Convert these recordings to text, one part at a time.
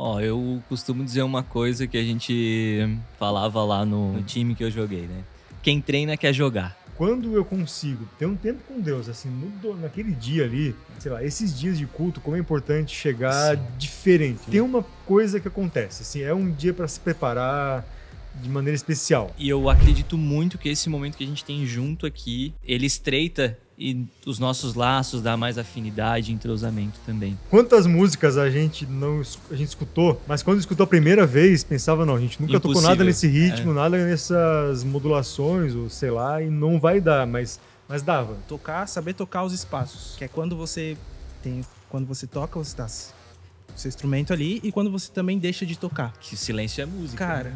Ó, eu costumo dizer uma coisa que a gente falava lá no time que eu joguei, né? Quem treina quer jogar. Quando eu consigo ter um tempo com Deus, assim, naquele dia ali, sei lá, esses dias de culto, como é importante chegar diferente. Tem uma coisa que acontece, assim, é um dia para se preparar de maneira especial. E eu acredito muito que esse momento que a gente tem junto aqui, ele estreita e os nossos laços dá mais afinidade e entrosamento também. Quantas músicas a gente escutou, mas quando escutou a primeira vez, pensava, não, a gente nunca tocou nada nesse ritmo, nada nessas modulações, ou sei lá, e não vai dar, mas dava. Saber tocar os espaços, que é quando você toca, você tá seu instrumento ali, e quando você também deixa de tocar. Que silêncio é música. Cara,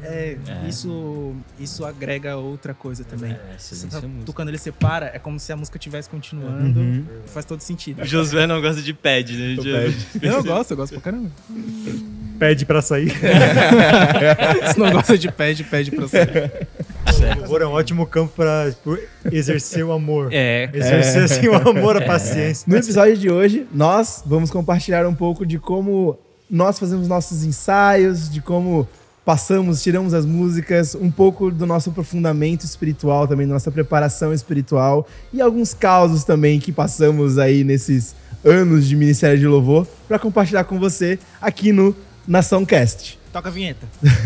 isso agrega outra coisa também. Você tá tocando ele, você para, é como se a música estivesse continuando. Faz todo sentido. O Josué não gosta de pad, né? Eu gosto pra caramba. Pede pra sair. Se não gosta de pede pra sair. O louvor é um ótimo campo pra exercer o amor. Exercer assim, o amor, a paciência. No episódio de hoje, nós vamos compartilhar um pouco de como nós fazemos nossos ensaios, de como tiramos as músicas, um pouco do nosso aprofundamento espiritual também, da nossa preparação espiritual e alguns causos também que passamos aí nesses anos de Ministério de Louvor para compartilhar com você aqui no Nação Cast. Toca a vinheta.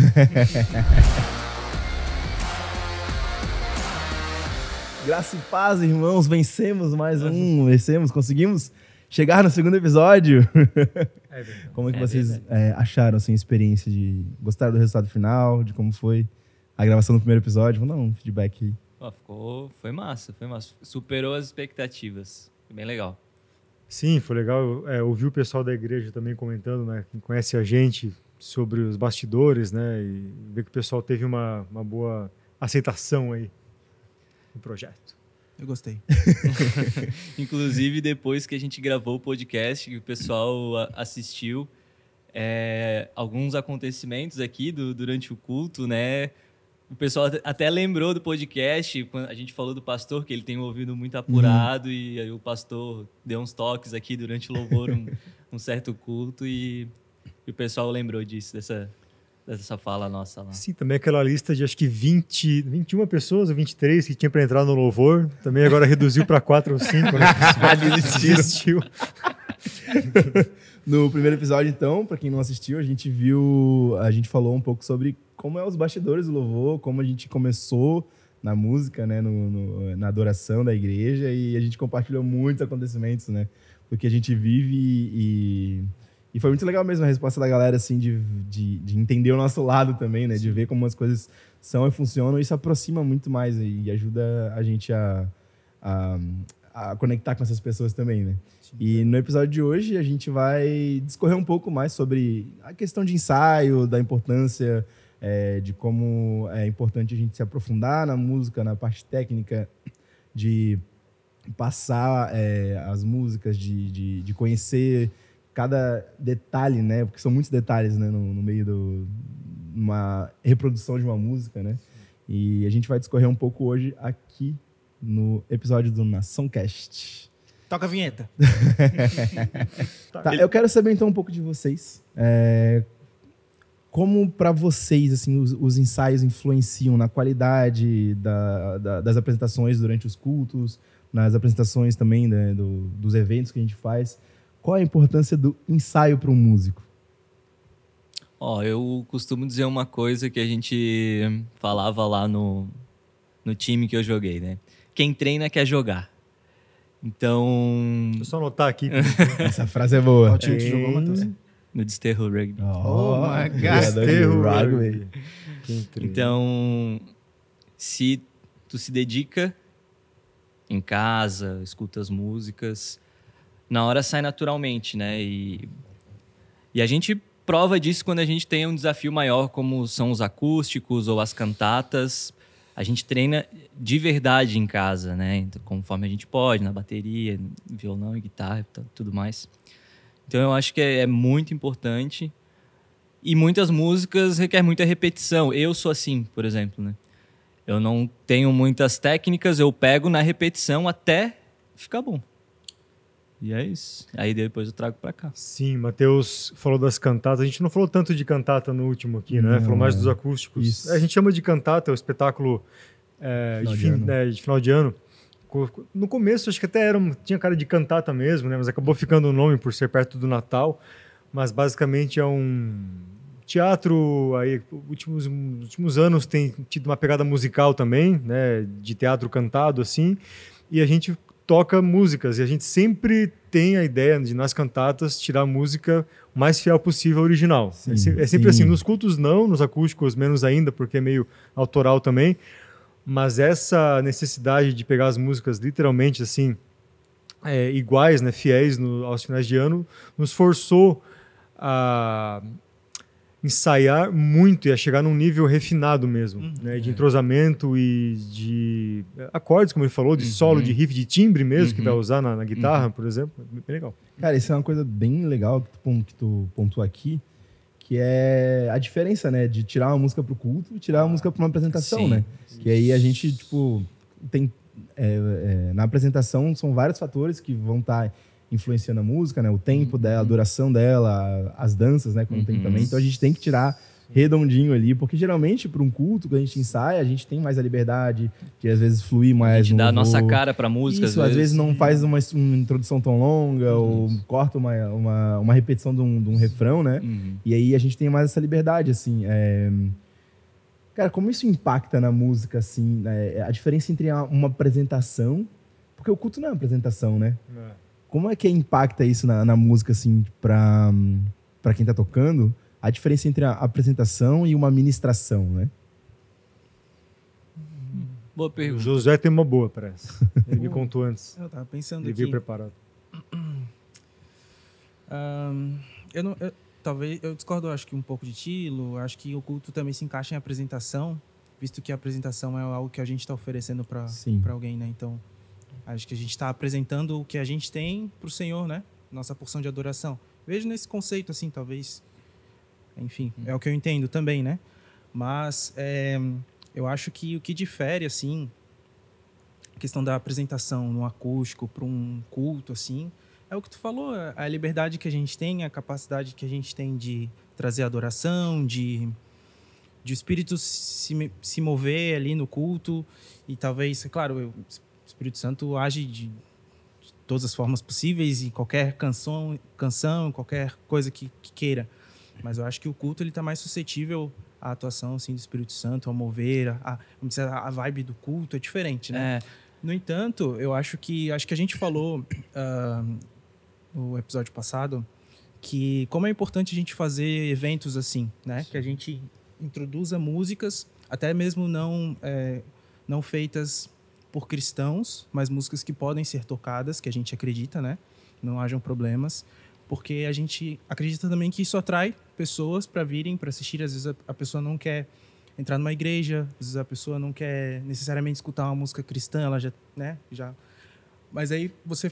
Graça e paz, irmãos, vencemos, conseguimos chegar no segundo episódio. Como é que vocês acharam assim, a experiência de gostar do resultado final, de como foi a gravação do primeiro episódio? Vamos dar um feedback aí. Foi massa. Superou as expectativas. Foi bem legal. Sim, foi legal ouvir o pessoal da igreja também comentando, né, quem conhece a gente, sobre os bastidores, né, e ver que o pessoal teve uma boa aceitação aí no projeto. Eu gostei. Inclusive, depois que a gente gravou o podcast, que o pessoal assistiu, alguns acontecimentos aqui durante o culto, né? O pessoal até lembrou do podcast, quando a gente falou do pastor, que ele tem um ouvido muito apurado, e aí o pastor deu uns toques aqui durante o louvor, um certo culto, e o pessoal lembrou disso, dessa fala nossa lá. Sim, também aquela lista de acho que 21 pessoas ou 23 que tinha para entrar no louvor, também agora reduziu para 4 ou 5, né? Desistiu. No primeiro episódio, então, para quem não assistiu, a gente falou um pouco sobre como é os bastidores do louvor, como a gente começou na música, né, na adoração da igreja, e a gente compartilhou muitos acontecimentos, né, do que a gente vive e foi muito legal mesmo a resposta da galera, assim, de entender o nosso lado também, né, de ver como as coisas são e funcionam, e isso aproxima muito mais e ajuda a gente a conectar com essas pessoas também, né. E no episódio de hoje a gente vai discorrer um pouco mais sobre a questão de ensaio, da importância de como é importante a gente se aprofundar na música, na parte técnica, de passar as músicas, de conhecer cada detalhe, né? Porque são muitos detalhes, né? No meio de uma reprodução de uma música, né? E a gente vai discorrer um pouco hoje aqui no episódio do Nação Cast. Toca a vinheta. Tá, eu quero saber então um pouco de vocês. Como para vocês assim, os ensaios influenciam na qualidade das apresentações durante os cultos, nas apresentações também, né, dos eventos que a gente faz? Qual a importância do ensaio para um músico? Eu costumo dizer uma coisa que a gente falava lá no time que eu joguei, né? Quem treina quer jogar. Então... Deixa eu só anotar aqui. Essa frase é boa. Qual time que jogou, Matheus? No Desterro Rugby. Oh my God. Desterro Rugby. Então, se tu se dedica em casa, escuta as músicas, na hora sai naturalmente, né? E a gente prova disso quando a gente tem um desafio maior, como são os acústicos ou as cantatas. A gente treina de verdade em casa, né? Então, conforme a gente pode, na bateria, violão e guitarra e tudo mais. Então eu acho que é muito importante. E muitas músicas requer muita repetição. Eu sou assim, por exemplo, né? Eu não tenho muitas técnicas, eu pego na repetição até ficar bom. E é isso. Aí depois eu trago pra cá. Sim, Matheus falou das cantatas. A gente não falou tanto de cantata no último aqui, né? Não, Falou mais dos acústicos. Isso. A gente chama de cantata o espetáculo de final de ano. No começo, acho que até tinha cara de cantata mesmo, né? Mas acabou ficando o nome por ser perto do Natal. Mas basicamente é um teatro. Aí, nos últimos anos tem tido uma pegada musical também, né? De teatro cantado, assim. E a gente toca músicas. E a gente sempre tem a ideia de, nas cantatas, tirar a música o mais fiel possível ao original. Sim, é sempre assim. Nos cultos não, nos acústicos menos ainda, porque é meio autoral também. Mas essa necessidade de pegar as músicas literalmente assim, iguais, né, fiéis aos finais de ano, nos forçou a ensaiar muito e a chegar num nível refinado mesmo, né, de entrosamento e de acordes, como ele falou, de solo, de riff, de timbre mesmo, que vai usar na guitarra, por exemplo. Bem legal. Cara, isso é uma coisa bem legal que tu pontuou aqui, que é a diferença, né, de tirar uma música pro culto e tirar uma música para uma apresentação, Sim. né? Que aí a gente, tipo, tem... na apresentação são vários fatores que vão estar influenciando a música, né? O tempo dela, a duração dela, as danças, né? Quando tem também. Então a gente tem que tirar redondinho ali, porque geralmente para um culto que a gente ensaia, a gente tem mais a liberdade de às vezes fluir mais. A gente dá a louvor. nossa cara pra música. Isso, às vezes não faz uma introdução tão longa ou corta uma repetição de um refrão, né? E aí a gente tem mais essa liberdade, assim. Cara, como isso impacta na música, assim, né? A diferença entre uma apresentação... Porque o culto não é uma apresentação, né? Como é que impacta isso na música, assim, pra quem tá tocando? A diferença entre a apresentação e uma ministração, né? Boa O pergunta. Josué tem uma boa, parece. Ele me contou antes. Eu tava pensando Ele aqui. veio preparado. Talvez eu discordo, acho que um pouco de ti, Lu. Acho que o culto também se encaixa em apresentação, visto que a apresentação é algo que a gente está oferecendo para alguém, né? Então, acho que a gente está apresentando o que a gente tem para o Senhor, né? Nossa porção de adoração. Vejo nesse conceito, assim, talvez. Enfim, é o que eu entendo também, né? Mas eu acho que o que difere, assim, a questão da apresentação no acústico para um culto, assim, é o que tu falou, a liberdade que a gente tem, a capacidade que a gente tem de trazer adoração, de o Espírito se mover ali no culto. E talvez, claro, o Espírito Santo age de todas as formas possíveis, em qualquer canção, qualquer coisa que queira. Mas eu acho que o culto ele está mais suscetível à atuação assim, do Espírito Santo, ao mover, vamos dizer, a vibe do culto é diferente, né? No entanto, eu acho que a gente falou no episódio passado que como é importante a gente fazer eventos assim, né? Sim. Que a gente introduza músicas, até mesmo não feitas por cristãos, mas músicas que podem ser tocadas, que a gente acredita, né? Não hajam problemas, porque a gente acredita também que isso atrai pessoas para virem, para assistir. Às vezes a pessoa não quer entrar numa igreja, às vezes a pessoa não quer necessariamente escutar uma música cristã, ela já... Mas aí você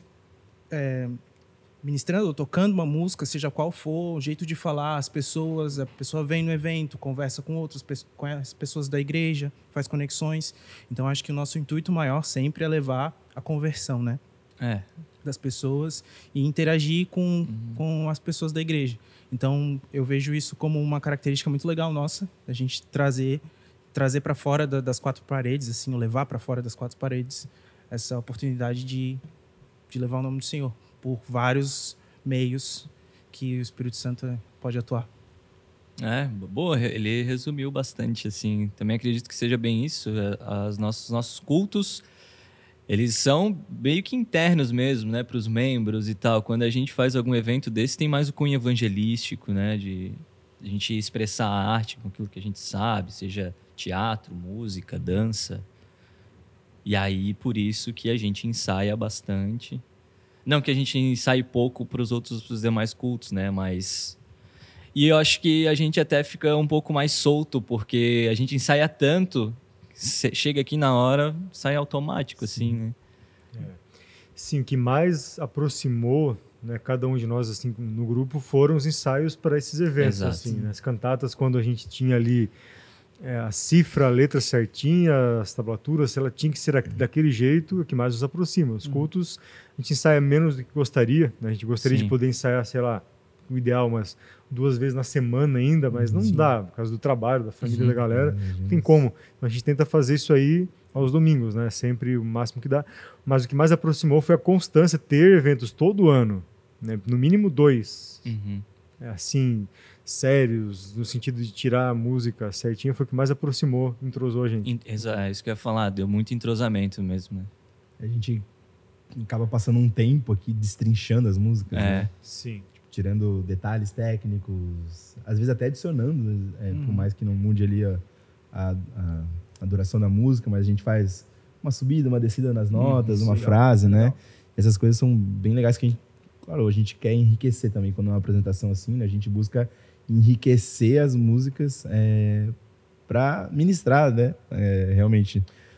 ministrando ou tocando uma música, seja qual for, o jeito de falar, a pessoa vem no evento, conversa com com as pessoas da igreja, faz conexões. Então, acho que o nosso intuito maior sempre é levar a conversão, né? Das pessoas e interagir com as pessoas da igreja. Então, eu vejo isso como uma característica muito legal nossa, a gente trazer para fora das quatro paredes, assim, levar para fora das quatro paredes essa oportunidade de levar o nome do Senhor por vários meios que o Espírito Santo pode atuar. Boa, ele resumiu bastante, assim. Também acredito que seja bem isso. Nossos cultos, eles são meio que internos mesmo, né, para os membros e tal. Quando a gente faz algum evento desse, tem mais o cunho evangelístico, né, de a gente expressar a arte com aquilo que a gente sabe, seja teatro, música, dança. E aí, por isso que a gente ensaia bastante. Não que a gente ensaie pouco para os demais cultos, né? Mas... E eu acho que a gente até fica um pouco mais solto, porque a gente ensaia tanto, chega aqui na hora, sai automático, assim, né? Sim, o que mais aproximou, né, cada um de nós assim, no grupo foram os ensaios para esses eventos. Assim, né? As cantatas, quando a gente tinha ali a cifra, a letra certinha, as tablaturas, se ela tinha que ser daquele jeito, é o que mais nos aproxima. Os cultos, a gente ensaia menos do que gostaria, né? A gente gostaria de poder ensaiar, sei lá, o ideal, umas 2 vezes na semana ainda, mas não dá, por causa do trabalho, da família, da galera, não tem como. Então a gente tenta fazer isso aí aos domingos, né? Sempre o máximo que dá. Mas o que mais aproximou foi a constância, ter eventos todo ano, né? No mínimo 2. Assim, sérios, no sentido de tirar a música certinha, foi o que mais aproximou, entrosou a gente. É isso que eu ia falar, deu muito entrosamento mesmo, né? A gente acaba passando um tempo aqui destrinchando as músicas, né? Sim. Tipo, tirando detalhes técnicos, às vezes até adicionando, por mais que não mude ali a duração da música, mas a gente faz uma subida, uma descida nas notas, uma frase, né? Essas coisas são bem legais que a gente quer enriquecer também quando é uma apresentação assim, né? A gente busca enriquecer as músicas para ministrar, né? Realmente.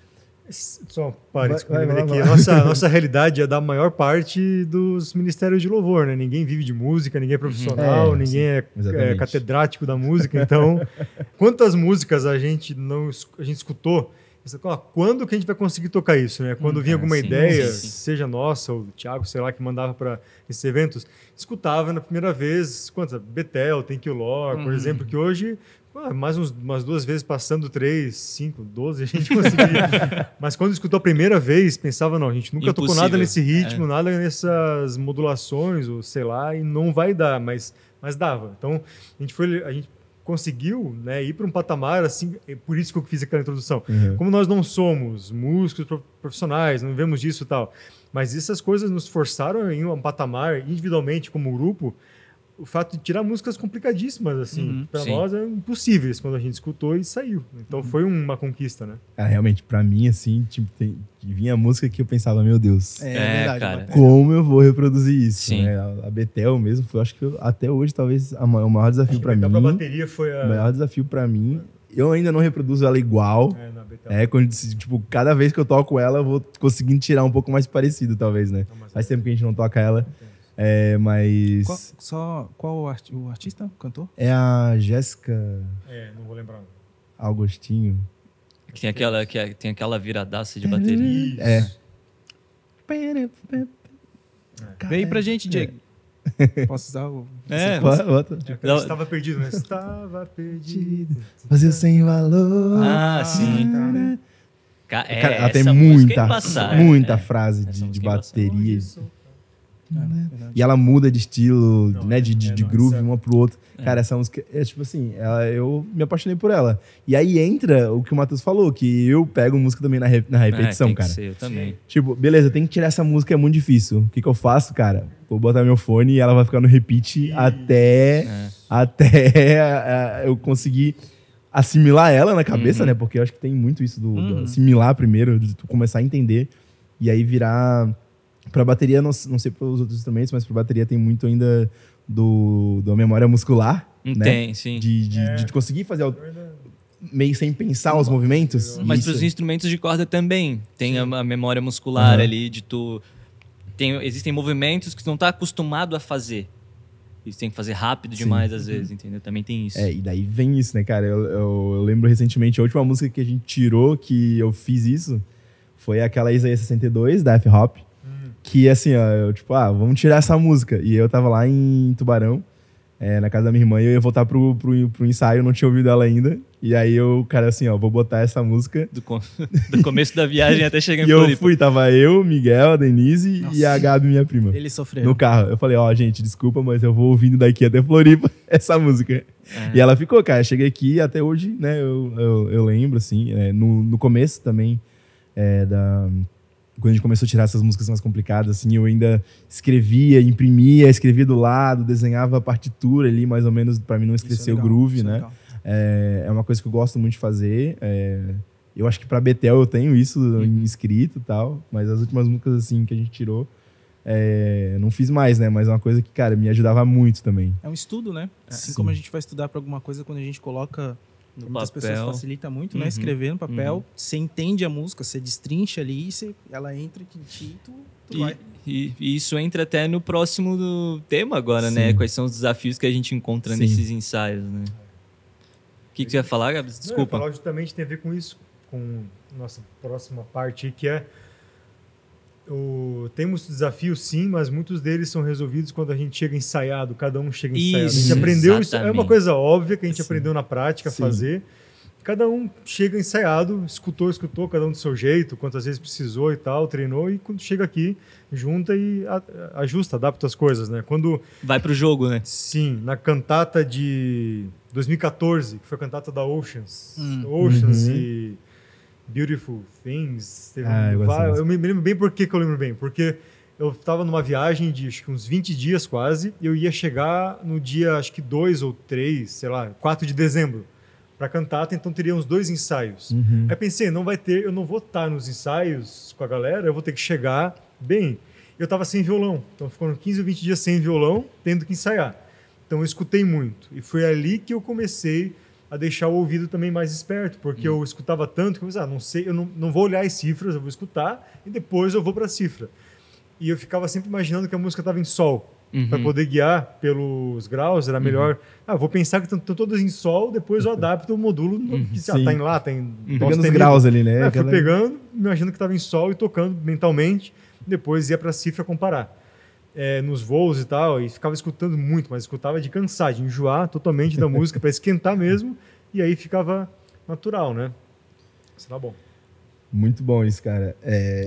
Só pare, aqui. A nossa realidade é da maior parte dos ministérios de louvor, né? Ninguém vive de música, ninguém é profissional, ninguém é catedrático da música. Então, quantas músicas a gente escutou? Quando que a gente vai conseguir tocar isso, né? Quando vinha alguma ideia, seja nossa, ou do Thiago, sei lá, que mandava para esses eventos, escutava na primeira vez, Betel, Thank You Lord, por exemplo, que hoje, mais umas 2 vezes passando 3, 5, 12, a gente conseguia. Mas quando escutou a primeira vez, pensava, não, a gente nunca tocou nada nesse ritmo, nada nessas modulações, ou sei lá, e não vai dar, mas dava. Então, a gente conseguiu, né, ir para um patamar assim, é por isso que eu fiz aquela introdução. Como nós não somos músicos profissionais, não vivemos disso e tal, mas essas coisas nos forçaram em um patamar, individualmente, como grupo, o fato de tirar músicas complicadíssimas, assim, para nós é impossíveis quando a gente escutou e saiu. Então foi uma conquista, né? Cara, realmente, para mim, assim, tipo, vinha música que eu pensava, meu Deus, verdade, cara. Como eu vou reproduzir isso? Sim. Né? A Betel mesmo, foi, acho que até hoje, talvez, o maior desafio para mim. A bateria foi o maior desafio para mim. Eu ainda não reproduzo ela igual. Na Betel. Quando, tipo, cada vez que eu toco ela, eu vou conseguindo tirar um pouco mais parecido, talvez, né? Faz tempo que a gente não toca ela. Mas... Qual o artista? O cantor? É a Jéssica... não vou lembrar. Agostinho. Que tem aquela viradaça de bateria. Veio pra gente, Diego. Posso usar o... Estava perdido, né? Estava perdido. Vazio sem valor. Sim. Cara, ela tem muita frase de bateria. E ela muda de estilo, né, de groove uma pro outro. Cara, essa música é tipo assim, eu me apaixonei por ela. E aí entra o que o Matheus falou, que eu pego música também na repetição, tem cara. Que ser, eu também. Tipo, beleza, tem que tirar essa música, é muito difícil. O que eu faço, cara? Vou botar meu fone e ela vai ficar no repeat até eu conseguir assimilar ela na cabeça, né? Porque eu acho que tem muito isso do assimilar primeiro, de tu começar a entender e aí virar... Pra bateria, não sei para os outros instrumentos, mas pra bateria tem muito ainda da memória muscular, né? Tem, sim. De conseguir fazer meio sem pensar os movimentos. Mas para os instrumentos de corda também tem a memória muscular ali de existem movimentos que tu não tá acostumado a fazer. Isso tem que fazer rápido demais às vezes, entendeu? Também tem isso. E daí vem isso, né, cara? Eu lembro recentemente, a última música que a gente tirou, que eu fiz isso, foi aquela Isaías 62, da F-Hop. Que assim, eu tipo, vamos tirar essa música. E eu tava lá em Tubarão, na casa da minha irmã, e eu ia voltar pro ensaio, não tinha ouvido ela ainda. E aí eu, cara, assim, vou botar essa música. Do começo da viagem até chegar em Floripa. E eu tava eu, Miguel, a Denise e a Gabi, minha prima. Eles sofreram. No carro. Eu falei, gente, desculpa, mas eu vou ouvindo daqui até Floripa essa música. E ela ficou, cara, eu cheguei aqui até hoje, né, eu lembro, assim, no começo também, quando a gente começou a tirar essas músicas mais complicadas, assim, eu ainda escrevia do lado, desenhava a partitura ali, mais ou menos, pra mim não esquecer o groove, né? É uma coisa que eu gosto muito de fazer. Eu acho que pra Betel eu tenho isso escrito e tal, mas as últimas músicas, assim, que a gente tirou, não fiz mais, né? Mas é uma coisa que, cara, me ajudava muito também. É um estudo, né? Assim como a gente vai estudar pra alguma coisa, quando a gente coloca... Muitas pessoas facilita muito, né? Escrever no papel, você entende a música, você destrincha ali, ela entra em ti, tu vai. E isso entra até no próximo tema agora, né? Quais são os desafios que a gente encontra nesses ensaios, né? que você ia falar, Gabs? Não, Desculpa. eu ia falar justamente tem a ver com isso, com nossa próxima parte aí, que é temos desafios sim, mas muitos deles são resolvidos quando a gente chega ensaiado, cada um chega ensaiado. Isso, a gente aprendeu isso, é uma exatamente. coisa óbvia que a gente Sim. aprendeu na prática a Sim. fazer. Cada um chega ensaiado, escutou, cada um do seu jeito, quantas vezes precisou e tal, treinou, e quando chega aqui, junta e ajusta, adapta as coisas, né? Quando, Vai pro jogo, né? sim, na cantata de 2014, que foi a cantata da Oceans, Uhum. e Beautiful Things, teve eu gosto dessa. eu me lembro bem por que eu lembro bem, porque eu estava numa viagem de acho que uns 20 dias quase, e eu ia chegar no dia, acho que 2 ou 3, sei lá, 4 de dezembro, para cantata, então teria uns 2 ensaios. Uhum. Aí pensei, eu não vou estar nos ensaios com a galera, eu vou ter que chegar bem. Eu estava sem violão, então foram 15 ou 20 dias sem violão, tendo que ensaiar. Então eu escutei muito, e foi ali que eu comecei a deixar o ouvido também mais esperto, porque eu escutava tanto que eu pensava, não sei, eu não vou olhar as cifras, eu vou escutar e depois eu vou para a cifra. E eu ficava sempre imaginando que a música estava em sol. Para poder guiar pelos graus, era melhor. Vou pensar que estão todas em sol, depois eu adapto o módulo que está em lá, tem Pegando os graus ali, né? Fui pegando, imaginando que estava em sol e tocando mentalmente, depois ia para a cifra comparar. Nos voos e tal, e ficava escutando muito, mas escutava de cansar, de enjoar totalmente da música, para esquentar mesmo, e aí ficava natural, né? Isso tá bom. Muito bom isso, cara.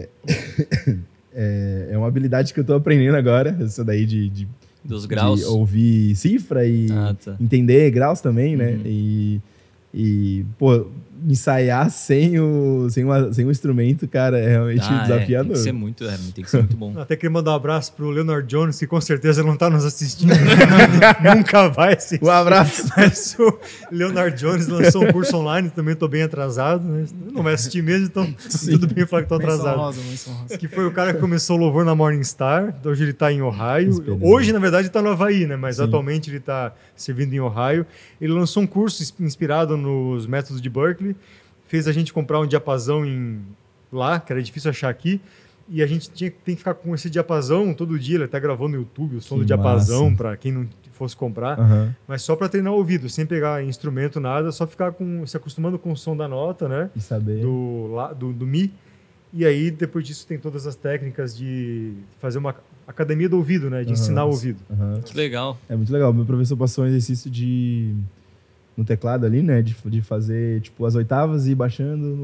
É uma habilidade que eu tô aprendendo agora, essa daí Dos graus. de ouvir cifra e entender graus também, né? E, pô, ensaiar sem o instrumento, cara, é realmente desafiador. Tem que ser muito bom. Até queria mandar um abraço pro Leonard Jones, que com certeza não tá nos assistindo. Nunca vai assistir. Um abraço. Mas o Leonard Jones lançou um curso online, também tô bem atrasado, né? Não vai assistir mesmo, então tudo bem falar que tô atrasado. Menção rosa. Que foi o cara que começou o louvor na Morningstar, hoje ele tá em Ohio. Hoje, na verdade, ele tá no Havaí, né? Mas atualmente ele tá servindo em Ohio. Ele lançou um curso inspirado nos métodos de Berkeley, fez a gente comprar um diapasão lá, que era difícil achar aqui, e a gente tem que ficar com esse diapasão todo dia. Ele até gravou no YouTube o som do diapasão para quem não fosse comprar, mas só para treinar o ouvido, sem pegar instrumento, nada, só ficar se acostumando com o som da nota, né? E saber. Do Mi. E aí, depois disso, tem todas as técnicas de fazer uma academia do ouvido, né? De ensinar o ouvido. Que legal. É muito legal. Meu professor passou um exercício no teclado ali, né? De fazer, tipo, as oitavas e ir baixando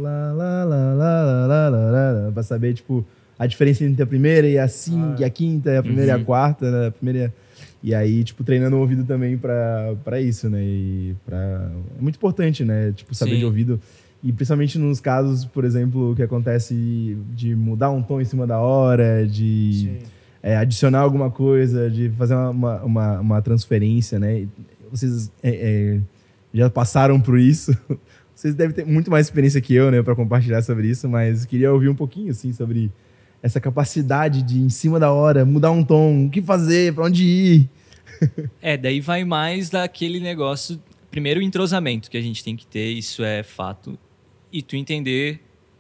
pra saber, tipo, a diferença entre a primeira e a quinta, e a primeira e a quarta, né? E aí, tipo, treinando o ouvido também pra isso, né? É muito importante, né? Tipo, saber de ouvido. E principalmente nos casos, por exemplo, que acontece de mudar um tom em cima da hora, de adicionar alguma coisa, de fazer uma transferência, né? Vocês já passaram por isso. Vocês devem ter muito mais experiência que eu, né, para compartilhar sobre isso, mas queria ouvir um pouquinho, assim, sobre essa capacidade de, em cima da hora, mudar um tom, o que fazer, para onde ir. Daí vai mais daquele negócio. Primeiro, o entrosamento que a gente tem que ter, isso é fato. E tu entender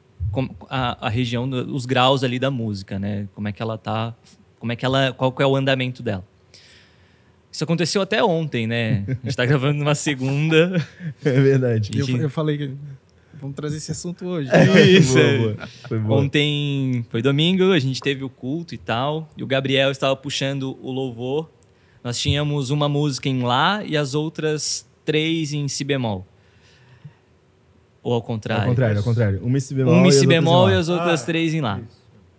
a região, os graus ali da música, né? Como é que ela tá, qual que é o andamento dela. Isso aconteceu até ontem, né? A gente tá gravando numa segunda. É verdade. Eu falei que vamos trazer esse assunto hoje. Isso. Foi boa. Ontem foi domingo, a gente teve o culto e tal. E o Gabriel estava puxando o louvor. Nós tínhamos uma música em Lá e as outras 3 em Si bemol. Ou ao contrário? Ao contrário. Uma em Si bemol, Uma em Si bemol e as as outras 3 em Lá. Isso.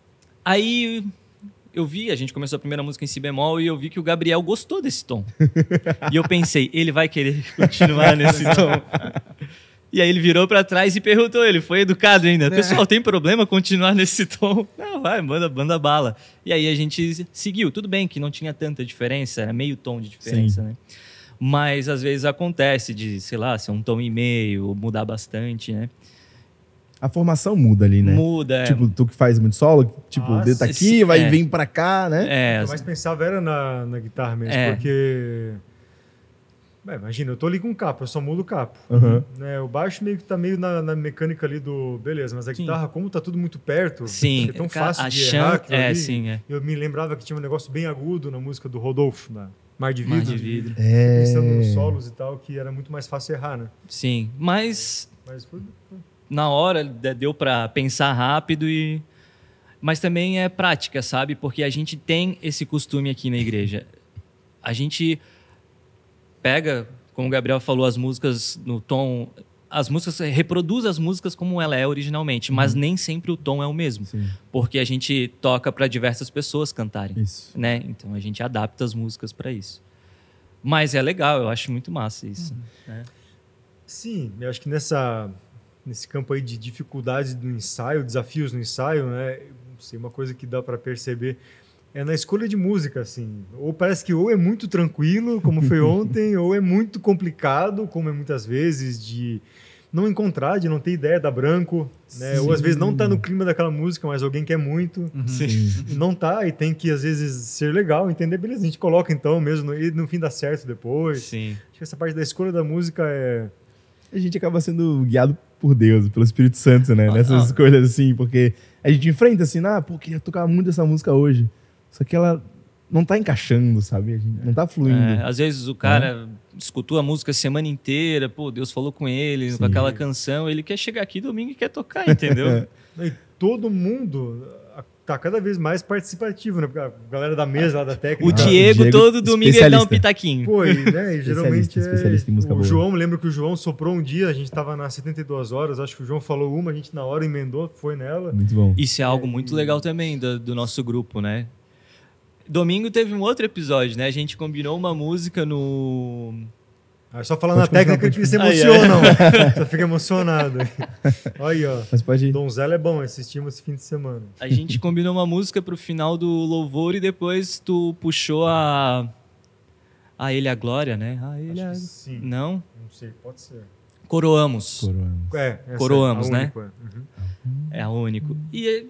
Aí a gente começou a primeira música em Si bemol e eu vi que o Gabriel gostou desse tom. E eu pensei, ele vai querer continuar nesse tom. E aí ele virou pra trás e perguntou, ele foi educado ainda. Pessoal, tem problema continuar nesse tom? Não, vai, manda bala. E aí a gente seguiu. Tudo bem que não tinha tanta diferença, era meio tom de diferença, né? Mas às vezes acontece de, sei lá, ser um tom e meio, ou mudar bastante, né? A formação muda ali, né? Muda, Tipo, tu que faz muito solo, tipo, o dedo tá aqui, vai vir pra cá, né? O que eu mais pensava era na guitarra mesmo, porque... imagina, eu tô ali com o capo, eu só mudo o capo. Né? O baixo meio que tá meio na mecânica ali do... Beleza, mas a guitarra, como tá tudo muito perto, é tão fácil de errar aquilo ali. Sim. Eu me lembrava que tinha um negócio bem agudo na música do Rodolfo, Mar de Mar Vidro. de Vidro. Pensando nos solos e tal, que era muito mais fácil errar, né? Sim, mas foi... na hora deu para pensar rápido mas também é prática, sabe? Porque a gente tem esse costume aqui na igreja. A gente pega, como o Gabriel falou, as músicas no tom... reproduz as músicas como ela é originalmente, mas nem sempre o tom é o mesmo. Sim. Porque a gente toca para diversas pessoas cantarem. Isso. Né? Então a gente adapta as músicas para isso. Mas é legal, eu acho muito massa isso. Né? Sim, eu acho que nesse campo aí de dificuldades do ensaio, desafios no ensaio, né? Não sei, uma coisa que dá para perceber é na escolha de música, assim. Ou parece que é muito tranquilo, como foi ontem, ou é muito complicado, como é muitas vezes, de não encontrar, de não ter ideia, dar branco, né? Ou às vezes não tá no clima daquela música, mas alguém quer muito. E não tá, e tem que às vezes ser legal, entender, beleza, a gente coloca então mesmo, e no fim dá certo depois. Sim. Acho que essa parte da escolha da música é... A gente acaba sendo guiado por Deus, pelo Espírito Santo, né? Nessas escolhas, assim, porque a gente enfrenta assim, queria tocar muito essa música hoje. Só que ela não tá encaixando, sabe? A gente não tá fluindo. Às vezes o cara escutou a música a semana inteira, Deus falou com ele, com aquela canção, ele quer chegar aqui domingo e quer tocar, entendeu? E todo mundo tá cada vez mais participativo, né? Porque a galera da mesa, lá da técnica... O Diego todo domingo ele dá um pitaquinho. Pô, né? E geralmente especialista em música o boa. João, lembro que o João soprou um dia, a gente tava nas 72 horas, acho que o João falou uma, a gente na hora emendou, foi nela. Muito bom. Isso é algo muito legal também do nosso grupo, né? Domingo teve um outro episódio, né? A gente combinou uma música no... Só falando na técnica que eles se emocionam. Só fica emocionado. Olha aí, ó. Mas pode ir. Donzela é bom, assistimos esse fim de semana. A gente combinou uma música pro final do louvor e depois tu puxou a Ele a Glória, né? Sim. Não? Não sei, pode ser. Coroamos. Coroamos, né? É a único. E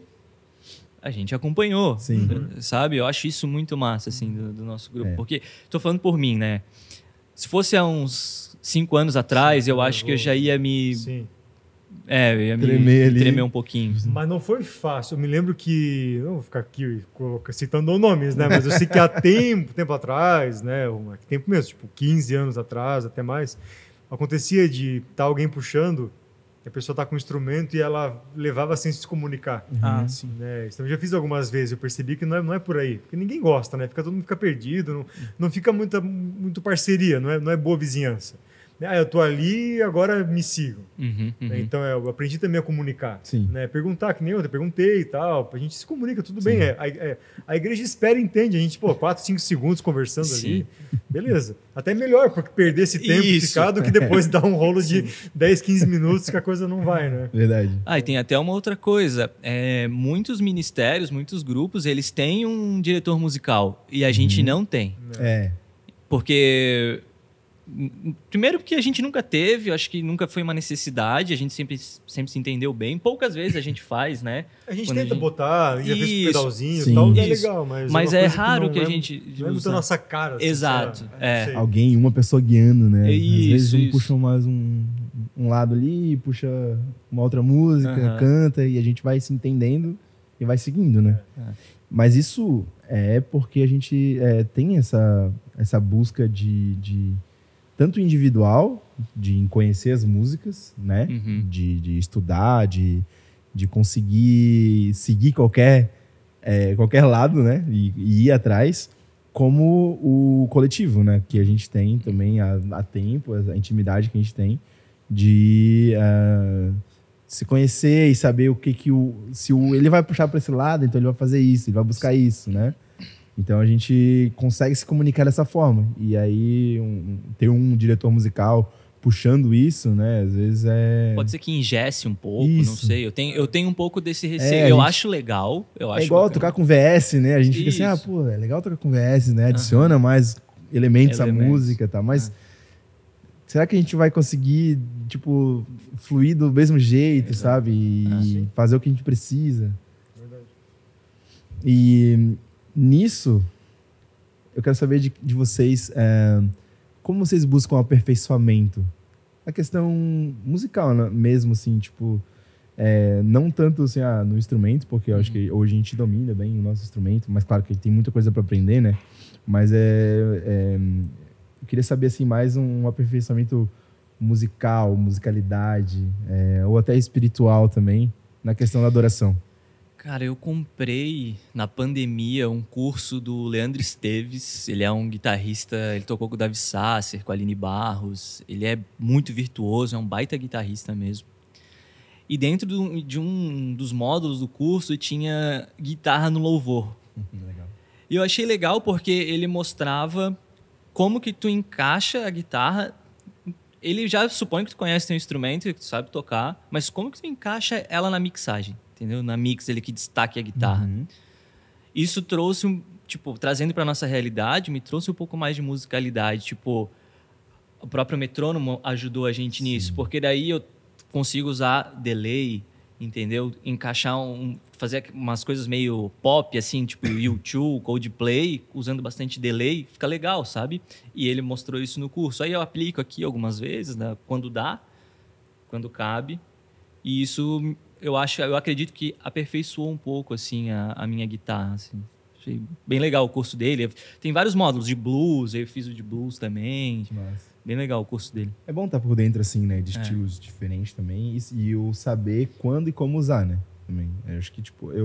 a gente acompanhou, sabe? Eu acho isso muito massa, assim, do nosso grupo. Porque, tô falando por mim, né? Se fosse há uns 5 anos atrás, eu acho que eu já ia me... Sim. Eu ia me tremer um pouquinho. Mas não foi fácil. Eu me lembro que... Não vou ficar aqui citando nomes, né? Mas eu sei que há tempo atrás, né? Tempo mesmo, tipo 15 anos atrás, até mais, acontecia de estar alguém puxando, a pessoa tá com um instrumento e ela levava sem se comunicar. Sim. Né? Então eu já fiz algumas vezes, eu percebi que não é por aí. Porque ninguém gosta, né? Todo mundo fica perdido, não fica muito parceria, não é boa vizinhança. Eu tô ali, agora me sigam. Então eu aprendi também a comunicar. Né? Perguntar, que nem eu perguntei e tal. A gente se comunica, tudo bem. A igreja espera e entende. A gente, 4, 5 segundos conversando ali. Beleza. Até melhor, porque perder esse tempo ficar do que depois dar um rolo de 10, 15 minutos que a coisa não vai, né? Verdade. E tem até uma outra coisa. Muitos ministérios, muitos grupos, eles têm um diretor musical. E a gente não tem. Porque... Primeiro porque a gente nunca teve, acho que nunca foi uma necessidade, a gente sempre se entendeu bem. Poucas vezes a gente faz, né? A gente tenta botar, já fez um pedalzinho e tal, é legal, mas é raro que a gente não é muito a nossa cara. Assim, exato. Alguém, uma pessoa guiando, né? Às vezes isso. Puxa mais um lado ali, puxa uma outra música, canta, e a gente vai se entendendo e vai seguindo, né? Mas isso é porque a gente tem essa busca de tanto individual, de conhecer as músicas, né? De estudar, de conseguir seguir qualquer lado, né? E ir atrás, como o coletivo, né? Que a gente tem também há tempo, a intimidade que a gente tem de se conhecer e saber o que ele vai puxar para esse lado, então ele vai fazer isso, ele vai buscar isso, né? Então a gente consegue se comunicar dessa forma. E aí ter um diretor musical puxando isso, né? Às vezes pode ser que ingesse um pouco, não sei. Eu tenho um pouco desse receio. Eu acho legal. Eu acho igual bacana. tocar com VS, né? A gente fica assim, é legal tocar com VS, né? Adiciona mais elementos à música, tá? Mas será que a gente vai conseguir, tipo, fluir do mesmo jeito, sabe? E fazer o que a gente precisa? Verdade. E nisso, eu quero saber de vocês, como vocês buscam aperfeiçoamento? A questão musical, né? Mesmo assim, tipo, Não tanto assim, no instrumento, porque eu acho que hoje a gente domina bem o nosso instrumento, mas claro que tem muita coisa para aprender, né? Mas eu queria saber assim, mais um aperfeiçoamento musical, musicalidade, ou até espiritual também, na questão da adoração. Cara, eu comprei na pandemia um curso do Leandro Esteves. Ele é um guitarrista, ele tocou com o Davi Sasser, com a Aline Barros. Ele é muito virtuoso, é um baita guitarrista mesmo. E dentro de um dos módulos do curso tinha guitarra no louvor. Legal. E eu achei legal porque ele mostrava como que tu encaixa a guitarra. Ele já supõe que tu conhece teu instrumento, que tu sabe tocar, mas como que tu encaixa ela na mixagem, entendeu? Na mix, ele que destaque a guitarra. Isso trouxe, trazendo para nossa realidade, me trouxe um pouco mais de musicalidade. O próprio metrônomo ajudou a gente nisso, porque daí eu consigo usar delay, entendeu? Encaixar fazer umas coisas meio pop, assim, tipo U2, Coldplay, usando bastante delay, fica legal, sabe? E ele mostrou isso no curso. Aí eu aplico aqui algumas vezes, né? Quando dá, quando cabe. E isso, eu acredito que aperfeiçoou um pouco, assim, a minha guitarra, assim. Achei bem legal o curso dele. Tem vários módulos de blues, eu fiz o de blues também. Nossa. Bem legal o curso dele. É bom estar por dentro, assim, né? De estilos diferentes também. E o saber quando e como usar, né? Também. Eu acho que,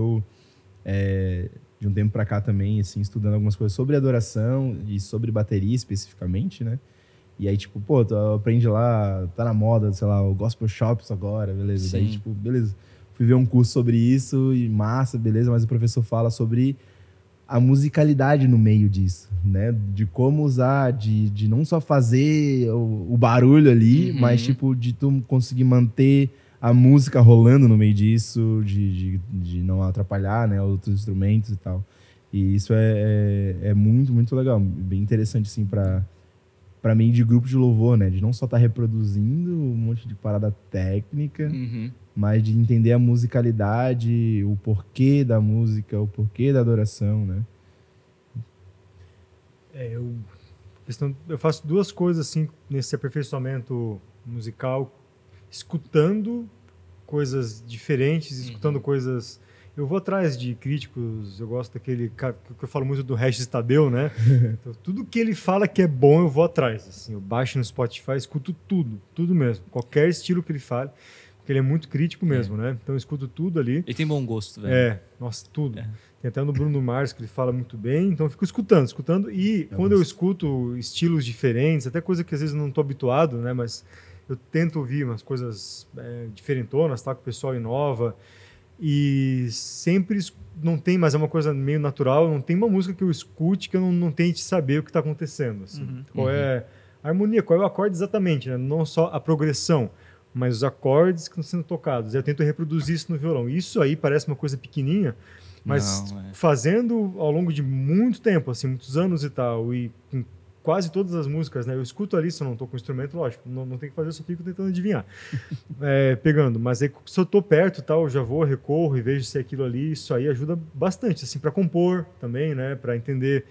de um tempo pra cá também, assim, estudando algumas coisas sobre adoração e sobre bateria especificamente, né? E aí, tu aprende lá, tá na moda, sei lá, o Gospel Shops agora, beleza. Sim. Daí, beleza. Fui ver um curso sobre isso e massa, beleza. Mas o professor fala sobre a musicalidade no meio disso, né? De como usar, de não só fazer o barulho ali, mas de tu conseguir manter a música rolando no meio disso, de não atrapalhar, né, outros instrumentos e tal. E isso é muito, muito legal. Bem interessante, assim, pra mim, de grupo de louvor, né? De não só estar reproduzindo um monte de parada técnica, mas de entender a musicalidade, o porquê da música, o porquê da adoração, né? Eu faço duas coisas assim nesse aperfeiçoamento musical, escutando coisas diferentes, escutando coisas. Eu vou atrás de críticos, eu gosto daquele cara que eu falo muito do Regis Tadeu, né? Então, tudo que ele fala que é bom, eu vou atrás. Assim, eu baixo no Spotify, escuto tudo mesmo, qualquer estilo que ele fale. Porque ele é muito crítico mesmo, né? Então eu escuto tudo ali. Ele tem bom gosto, velho. Nossa, tudo. Tem até no Bruno Mars que ele fala muito bem, então eu fico escutando. E quando eu escuto estilos diferentes, até coisa que às vezes eu não estou habituado, né? Mas eu tento ouvir umas coisas diferentonas, tá? Que o pessoal inova. E sempre não tem, mas é uma coisa meio natural, não tem uma música que eu escute que eu não tente saber o que está acontecendo. Assim. Qual é a harmonia, qual é o acorde exatamente, né? Não só a progressão, mas os acordes que estão sendo tocados. Eu tento reproduzir isso no violão. Isso aí parece uma coisa pequenininha, mas fazendo ao longo de muito tempo, assim, muitos anos e tal, e com quase todas as músicas, né? Eu escuto ali, se eu não estou com o instrumento, lógico, não tem que fazer, eu só fico tentando adivinhar, pegando. Mas aí, se eu estou perto, tal, eu já vou, recorro e vejo se é aquilo ali. Isso aí ajuda bastante, assim, para compor também, né? Para entender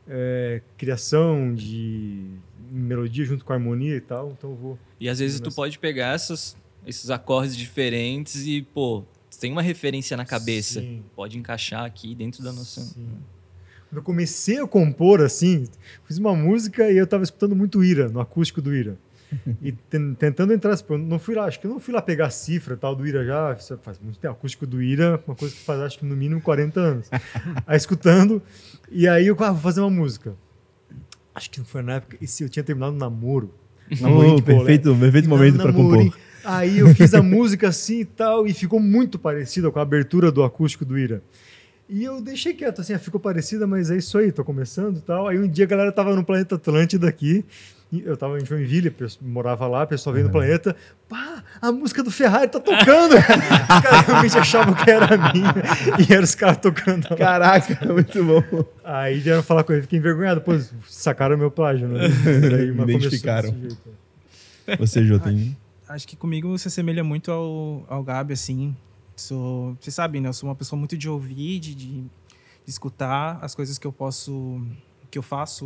criação de melodia junto com a harmonia e tal. Então eu vou. E às vezes tu pode pegar esses acordes diferentes e, pô, tem uma referência na cabeça. Sim. Pode encaixar aqui dentro da noção. Sim. Quando eu comecei a compor, assim, fiz uma música e eu estava escutando muito Ira, no acústico do Ira. E tentando entrar, eu não fui lá, acho que eu não fui lá pegar a cifra tal do Ira já, faz muito tempo, acústico do Ira, uma coisa que faz acho que no mínimo 40 anos. Aí escutando, e aí eu vou fazer uma música. Acho que não foi na época, e se eu tinha terminado um namoro. Perfeito momento para compor. Aí eu fiz a música assim e tal, e ficou muito parecida com a abertura do acústico do Ira. E eu deixei quieto, assim, ficou parecida, mas é isso aí, tô começando e tal. Aí um dia a galera tava no Planeta Atlântida aqui, eu tava em Joinville, morava lá, o pessoal veio no Planeta, pá, a música do Ferrari tá tocando! Os caras realmente achavam que era minha, e eram os caras tocando lá. Caraca, muito bom. Aí vieram falar com ele, fiquei envergonhado, pô, sacaram meu plágio, né? Aí, me identificaram. Você, Jô, tem... Acho que comigo se assemelha muito ao Gabi, assim. Vocês sabem, né? Eu sou uma pessoa muito de ouvir, de escutar as coisas que eu faço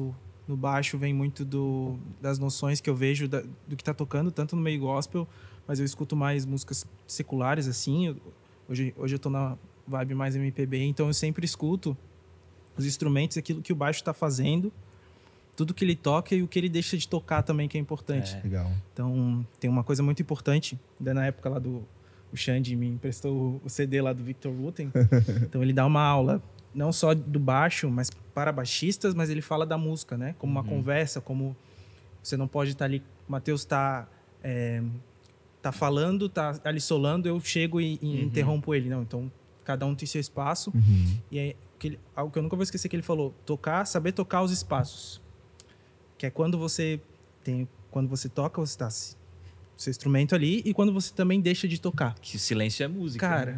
no baixo vem muito das noções que eu vejo do que está tocando, tanto no meio gospel, mas eu escuto mais músicas seculares, assim. Hoje eu tô na vibe mais MPB, então eu sempre escuto os instrumentos, aquilo que o baixo está fazendo, tudo que ele toca e o que ele deixa de tocar também, que é importante. Legal. Então, tem uma coisa muito importante, ainda na época lá o Xande me emprestou o CD lá do Victor Wooten, então ele dá uma aula, não só do baixo, mas para baixistas, mas ele fala da música, né? Como uma conversa, como você não pode estar ali, o Matheus tá falando, tá ali solando, eu chego e interrompo ele, não, então cada um tem seu espaço, e é algo que eu nunca vou esquecer que ele falou, saber tocar os espaços, que é quando você toca, você está seu instrumento ali, e quando você também deixa de tocar. Que o silêncio é música. Cara,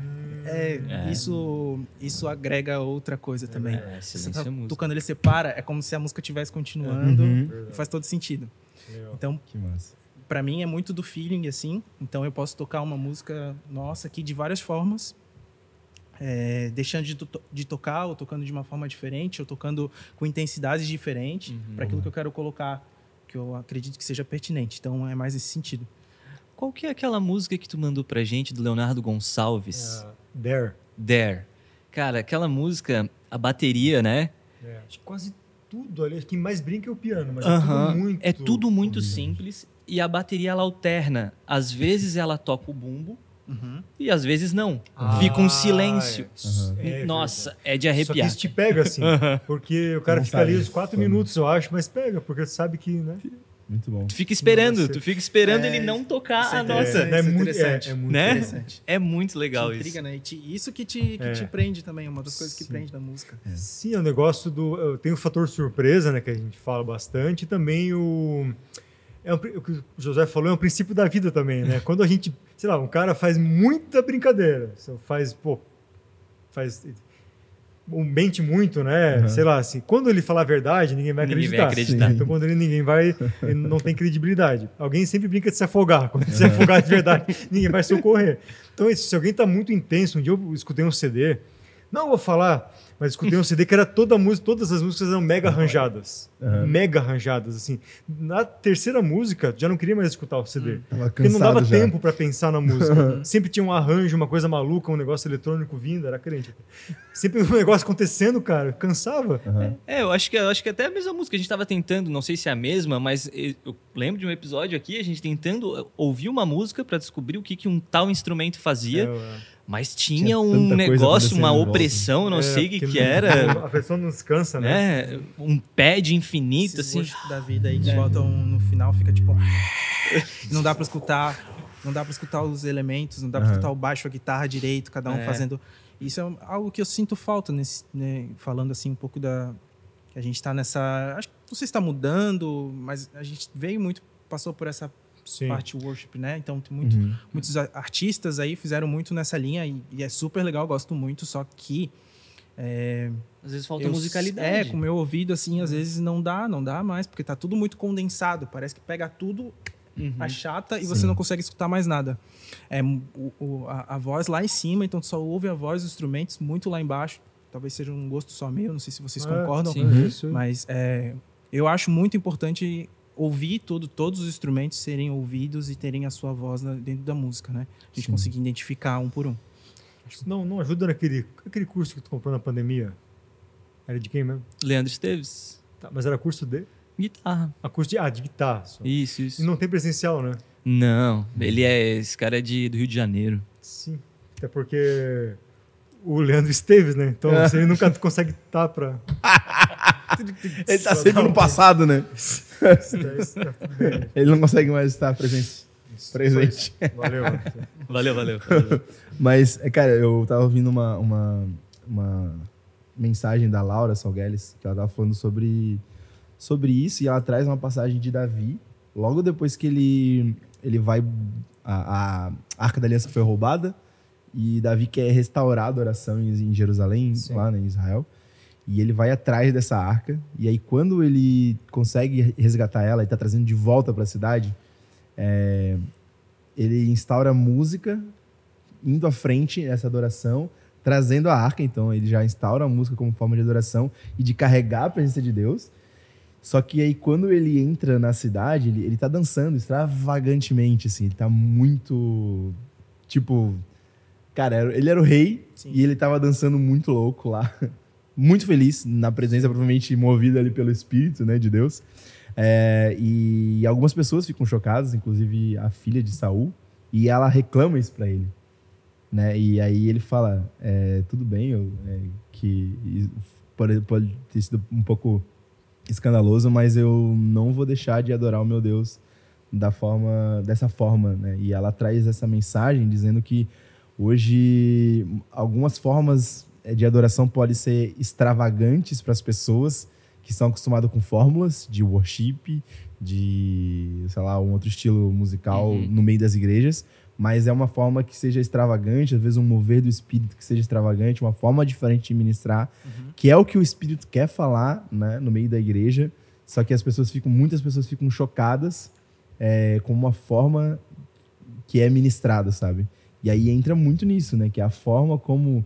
isso agrega outra coisa também. Silêncio você tá é música. tocando, ele separa, é como se a música estivesse continuando, e faz todo sentido. Então, que massa. Pra mim é muito do feeling, assim, então eu posso tocar uma música nossa aqui de várias formas, deixando de tocar, ou tocando de uma forma diferente, ou tocando com intensidades diferentes, para aquilo que eu quero colocar, que eu acredito que seja pertinente. Então é mais esse sentido. Qual que é aquela música que tu mandou pra gente, do Leonardo Gonçalves? Dare. Cara, aquela música, a bateria, né? Acho que quase tudo ali, acho que mais brinca é o piano, mas é tudo muito simples, e a bateria ela alterna. Às vezes ela toca o bumbo, e às vezes não. Fica um silêncio. Nossa, é de arrepiar. Só que isso te pega, assim, porque o cara fica ali uns 4 minutos, eu acho, mas pega, porque sabe que, né? Muito bom. Tu fica esperando ele não tocar a nossa. É muito interessante. É muito legal te intriga, isso. Né? Isso que te prende também, uma das coisas que prende da música. Sim, é um negócio tem o fator surpresa, né, que a gente fala bastante, e também o que o José falou, é um princípio da vida também, né? Quando a gente, sei lá, um cara faz muita brincadeira, mente muito, né? Sei lá, assim, quando ele falar a verdade, ninguém vai acreditar. Então, quando ele não tem credibilidade. Alguém sempre brinca de se afogar. Quando se afogar de verdade, ninguém vai socorrer. Então, se alguém tá muito intenso, um dia eu escutei um CD, não vou falar, mas escutei um CD que era todas as músicas eram mega arranjadas. Mega arranjadas, assim. Na terceira música, já não queria mais escutar o CD. Porque não dava tempo para pensar na música. Sempre tinha um arranjo, uma coisa maluca, um negócio eletrônico vindo, era crente. Sempre um negócio acontecendo, cara, cansava. Eu acho que até a mesma música, a gente tava tentando, não sei se é a mesma, mas eu lembro de um episódio aqui, a gente tentando ouvir uma música para descobrir o que um tal instrumento fazia. Mas tinha um negócio, uma opressão, não sei o que era. A pessoa não descansa, né? Um pad infinito, esses assim. da vida aí que botam no final, fica tipo... Não dá pra escutar os elementos, não dá pra escutar o baixo, a guitarra direito, cada um fazendo... Isso é algo que eu sinto falta, falando assim um pouco que a gente tá nessa... Acho que não sei se tá mudando, mas a gente passou por essa... parte worship, né? Então tem muitos artistas aí fizeram muito nessa linha e é super legal, gosto muito, só que às vezes falta musicalidade. Com o meu ouvido assim, às vezes não dá mais, porque tá tudo muito condensado, parece que pega tudo, achata e você não consegue escutar mais nada. A voz lá em cima, então tu só ouve a voz dos instrumentos muito lá embaixo. Talvez seja um gosto só meu, não sei se vocês concordam, mas eu acho muito importante ouvir todos os instrumentos serem ouvidos e terem a sua voz dentro da música, né? A gente conseguir identificar um por um. Não ajuda aquele curso que tu comprou na pandemia? Era de quem mesmo? Leandro Esteves. Tá, mas era curso de? Guitarra. Curso de guitarra. Só. Isso. E não tem presencial, né? Não, esse cara é do Rio de Janeiro. Sim, até porque o Leandro Esteves, né? Então você nunca consegue estar pra... Ele tá sempre no passado, né? Ele não consegue mais estar presente. Valeu. Mas, cara, eu tava ouvindo uma mensagem da Laura Salgueles, que ela tava falando sobre isso, e ela traz uma passagem de Davi, logo depois que ele vai... A Arca da Aliança foi roubada, e Davi quer restaurar a adoração em Jerusalém, lá em Israel. E ele vai atrás dessa arca. E aí, quando ele consegue resgatar ela e tá trazendo de volta para a cidade, ele instaura música, indo à frente nessa adoração, trazendo a arca. Então, ele já instaura a música como forma de adoração e de carregar a presença de Deus. Só que aí, quando ele entra na cidade, ele tá dançando extravagantemente, assim. Ele tá muito... Tipo... Cara, ele era o rei. Sim. E ele tava dançando muito louco lá. Muito feliz, na presença, provavelmente movido ali pelo Espírito, né, de Deus. E algumas pessoas ficam chocadas, inclusive a filha de Saul. E ela reclama isso pra ele. Né? E aí ele fala, tudo bem, que pode ter sido um pouco escandaloso, mas eu não vou deixar de adorar o meu Deus dessa forma, né? E ela traz essa mensagem dizendo que hoje algumas formas de adoração podem ser extravagantes para as pessoas que estão acostumadas com fórmulas de worship, de, sei lá, um outro estilo musical no meio das igrejas, mas é uma forma que seja extravagante, às vezes um mover do Espírito que seja extravagante, uma forma diferente de ministrar, que é o que o Espírito quer falar, né, no meio da igreja, só que muitas pessoas ficam chocadas com uma forma que é ministrada, sabe? E aí entra muito nisso, né, que é a forma como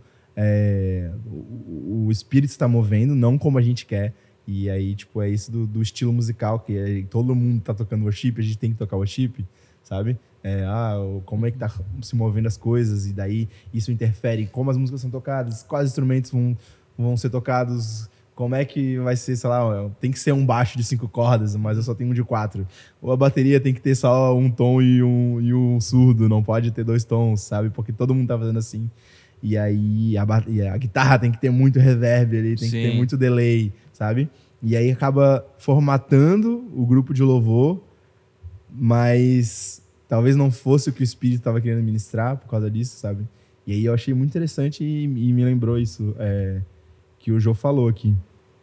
o Espírito está movendo, não como a gente quer. E aí, tipo, é isso do estilo musical, que todo mundo tá tocando worship, a gente tem que tocar worship, sabe? Como é que tá se movendo as coisas, e daí isso interfere em como as músicas são tocadas, quais instrumentos vão ser tocados, como é que vai ser, sei lá, tem que ser um baixo de 5 cordas, mas eu só tenho um de 4. Ou a bateria tem que ter só um tom e um surdo, não pode ter 2 tons, sabe? Porque todo mundo tá fazendo assim. E aí a guitarra tem que ter muito reverb ali, tem que ter muito delay, sabe? E aí acaba formatando o grupo de louvor, mas talvez não fosse o que o Espírito estava querendo ministrar por causa disso, sabe? E aí eu achei muito interessante e me lembrou isso que o Jô falou aqui.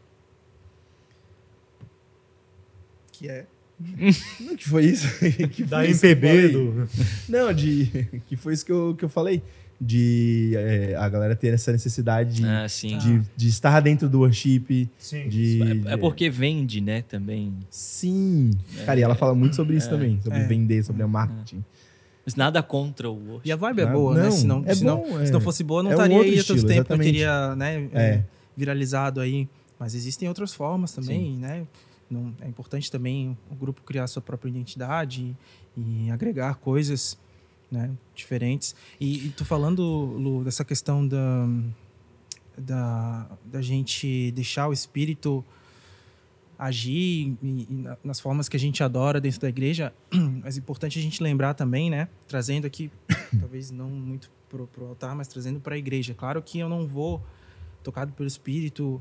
Que é... que foi isso? Que da foi MPB do... Não, que foi isso que eu falei. De a galera ter essa necessidade de estar dentro do worship. Sim. É porque vende, né, também. Sim. Cara, e ela fala muito sobre isso também. Sobre vender, sobre o marketing. Mas nada contra o worship. E a vibe é boa, né? Se não fosse boa, não estaria aí todo tempo. Não teria, né, viralizado aí. Mas existem outras formas também, né? É importante também o grupo criar sua própria identidade e agregar coisas, né, diferentes. E tu falando, Lu, dessa questão da gente deixar o Espírito agir nas formas que a gente adora dentro da igreja, mas é importante a gente lembrar também, né, trazendo aqui, talvez não muito pro altar, mas trazendo para a igreja. Claro que eu não vou, tocado pelo Espírito,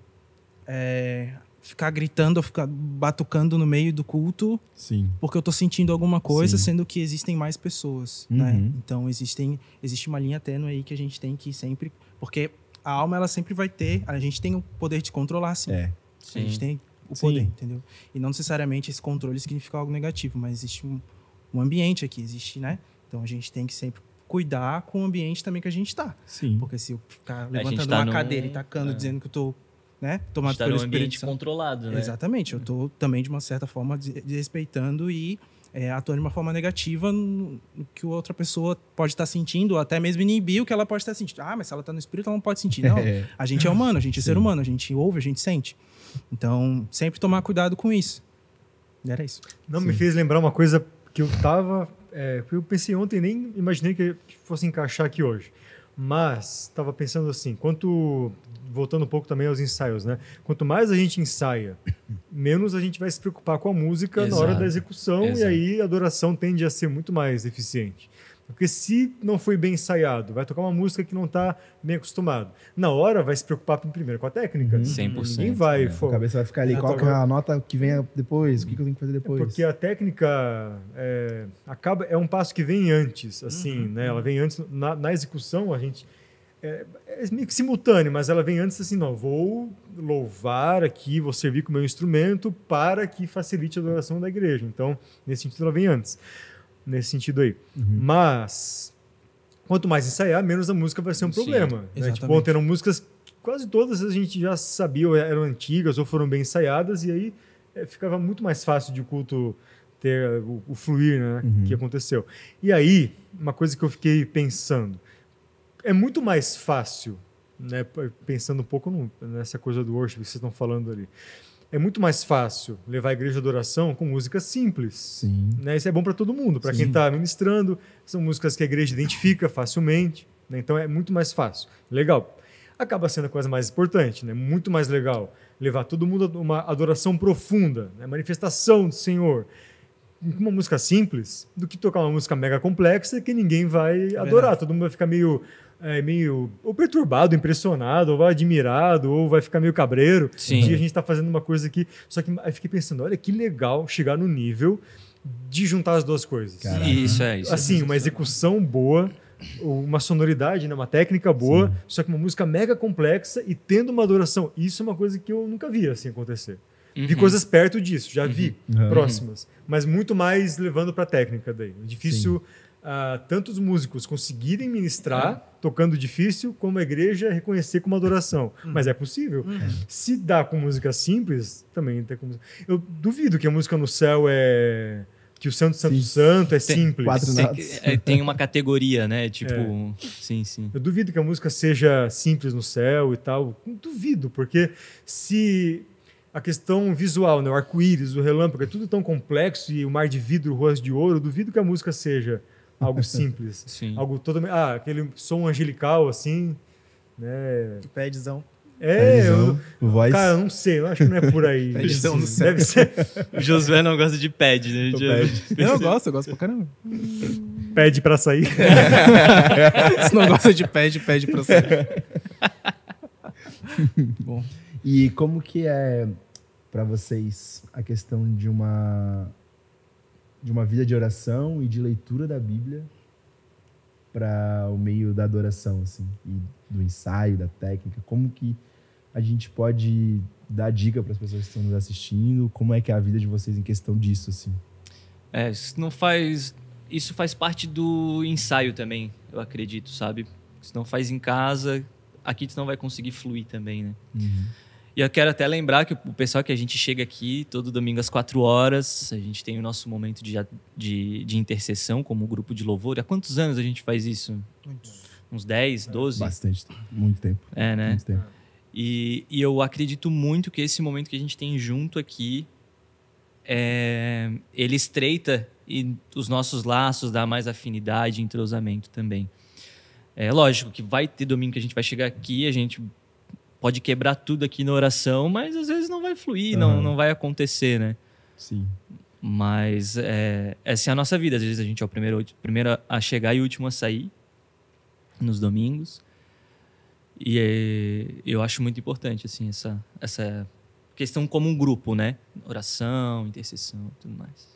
ficar gritando ou ficar batucando no meio do culto. Sim. Porque eu tô sentindo alguma coisa, sendo que existem mais pessoas, né? Então existe uma linha tênue aí que a gente tem que sempre... Porque a alma, ela sempre vai ter... A gente tem o poder de controlar, sim. A gente tem o poder, entendeu? E não necessariamente esse controle significa algo negativo, mas existe um ambiente aqui, existe, né? Então a gente tem que sempre cuidar com o ambiente também que a gente tá. Sim. Porque se eu ficar levantando uma cadeira e tacando, dizendo que eu tô... né? Tomado pelo ambiente controlado, né? Exatamente. Eu estou também, de uma certa forma, desrespeitando e atuando de uma forma negativa no que a outra pessoa pode estar sentindo, ou até mesmo inibir o que ela pode estar sentindo. Mas se ela está no espírito, ela não pode sentir. Não, a gente é humano, a gente é ser humano, a gente ouve, a gente sente. Então, sempre tomar cuidado com isso. E era isso. Não, me fez lembrar uma coisa que eu tava... eu pensei ontem, nem imaginei que fosse encaixar aqui hoje. Mas estava pensando assim, voltando um pouco também aos ensaios, né? Quanto mais a gente ensaia, menos a gente vai se preocupar com a música na hora da execução, e aí a adoração tende a ser muito mais eficiente. Porque se não foi bem ensaiado, vai tocar uma música que não está bem acostumado. Na hora vai se preocupar primeiro com a técnica. 100%. Ninguém vai... A cabeça vai ficar ali, qual que é a nota que vem depois, o que eu tenho que fazer depois. Porque a técnica é um passo que vem antes, assim, né? Ela vem antes, na execução a gente... É meio que simultâneo, mas ela vem antes assim, não, vou louvar aqui, vou servir com o meu instrumento para que facilite a adoração da igreja. Então, nesse sentido, ela vem antes. Nesse sentido aí. Mas, quanto mais ensaiar, menos a música vai ser um problema. Né? Tipo, ontem eram músicas que quase todas a gente já sabia, ou eram antigas, ou foram bem ensaiadas, e aí ficava muito mais fácil de o culto ter o fluir, né, que aconteceu. E aí, uma coisa que eu fiquei pensando, é muito mais fácil, né, pensando um pouco nessa coisa do worship que vocês estão falando ali, é muito mais fácil levar a igreja de adoração com músicas simples. Sim. Né? Isso é bom para todo mundo, para Sim. quem está ministrando, são músicas que a igreja identifica facilmente, né? Então é muito mais fácil. Legal. Acaba sendo a coisa mais importante, né? Muito mais legal levar todo mundo a uma adoração profunda, né? Manifestação do Senhor, com uma música simples, do que tocar uma música mega complexa que ninguém vai adorar. Todo mundo vai ficar meio ou perturbado, impressionado, ou vai admirado, ou vai ficar meio cabreiro. Sim. Um dia a gente está fazendo uma coisa aqui, só que aí fiquei pensando, olha que legal chegar no nível de juntar as duas coisas. Caraca. Isso é isso. Assim, uma execução boa, uma sonoridade, né, uma técnica boa, só que uma música mega complexa e tendo uma adoração. Isso é uma coisa que eu nunca vi assim acontecer. Vi coisas perto disso, já vi, próximas, mas muito mais levando para a técnica daí. É difícil tanto os músicos conseguirem ministrar, tocando difícil, como a igreja reconhecer como adoração. Mas é possível. Se dá com música simples, também tem como... Eu duvido que a música no céu que o Santo, Santo, Santo é simples. 4 notas. Tem uma categoria, né? Tipo, sim. Eu duvido que a música seja simples no céu e tal. Duvido, porque se a questão visual, né, o arco-íris, o relâmpago, é tudo tão complexo e o mar de vidro, o rosto de ouro, eu duvido que a música seja algo simples. Sim. Algo todo... aquele som angelical, assim, né? Pedzão. Voz. Cara, eu não sei, eu acho que não é por aí. Pedzão no céu. Deve ser O Josué não gosta de pad, né? Eu gosto pra caramba. pede pra sair. Se não gosta de pede pra sair. Bom. E como que é para vocês a questão de uma vida de oração e de leitura da Bíblia para o meio da adoração, assim, e do ensaio, da técnica? Como que a gente pode dar dica para as pessoas que estão nos assistindo? Como é que é a vida de vocês em questão disso, assim? Isso faz parte do ensaio também, eu acredito, sabe? Se não faz em casa, aqui tu não vai conseguir fluir também, né? E eu quero até lembrar que o pessoal que a gente chega aqui todo domingo às 4 horas, a gente tem o nosso momento de intercessão como grupo de louvor. Há quantos anos a gente faz isso? Uns 10, 12? Bastante, muito tempo. Né? Muito tempo. E eu acredito muito que esse momento que a gente tem junto aqui, ele estreita e os nossos laços dá mais afinidade e entrosamento também. É lógico que vai ter domingo que a gente vai chegar aqui, a gente pode quebrar tudo aqui na oração, mas às vezes não vai fluir, não vai acontecer, né? Sim. Mas essa é a nossa vida. Às vezes a gente é o primeiro a chegar e o último a sair nos domingos. E eu acho muito importante assim, essa questão como um grupo, né? Oração, intercessão e tudo mais.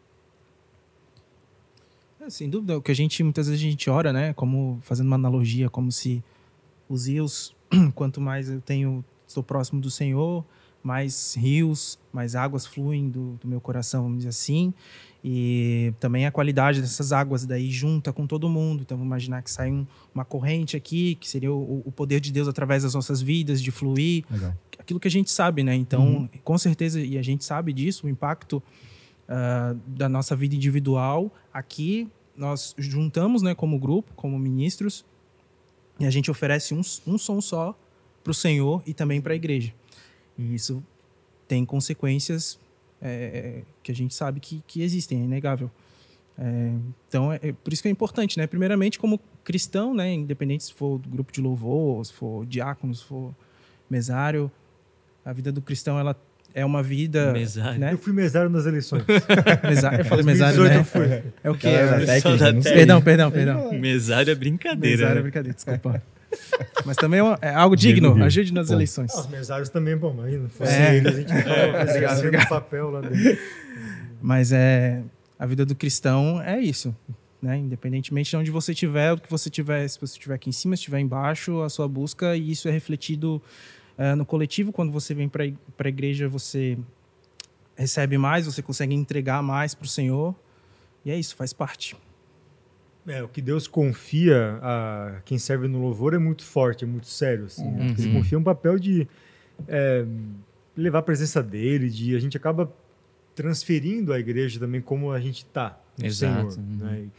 Sem dúvida, o que muitas vezes a gente ora, né? Como fazendo uma analogia, como se os rios, quanto mais estou próximo do Senhor, mais rios, mais águas fluem do meu coração, vamos dizer assim. E também a qualidade dessas águas daí junta com todo mundo. Então, vamos imaginar que sai uma corrente aqui, que seria o poder de Deus através das nossas vidas, de fluir. Legal. Aquilo que a gente sabe, né? Então, com certeza, e a gente sabe disso, o impacto da nossa vida individual. Aqui, nós juntamos, né, como grupo, como ministros, e a gente oferece um som só para o Senhor e também para a igreja. E isso tem consequências que a gente sabe que existem, é inegável. Então, por isso que é importante, né? Primeiramente, como cristão, né? Independente se for do grupo de louvor, se for diácono, se for mesário, a vida do cristão, ela é uma vida... Mesário. Né? Eu fui mesário nas eleições. Eu falei mesário, 2018 né? eu fui. É o quê? Técnica, não sei. Perdão. Mesário é brincadeira. Mesário é né? brincadeira, desculpa. Mas também é algo digno, ajude nas eleições. Os mesários também, bom, imagina. Fosse É. eles, a gente ficava fazendo papel lá dentro. Mas a vida do cristão é isso, né? Independentemente de onde você estiver, o que você tiver, se você estiver aqui em cima, se estiver embaixo, a sua busca, e isso é refletido no coletivo. Quando você vem para a igreja, você recebe mais, você consegue entregar mais para o Senhor, e é isso, faz parte. O que Deus confia a quem serve no louvor é muito forte, é muito sério. Assim, né? Porque Ele confia um papel de levar a presença dele, a gente acaba transferindo à igreja também como a gente está no Exato. Senhor. Né? E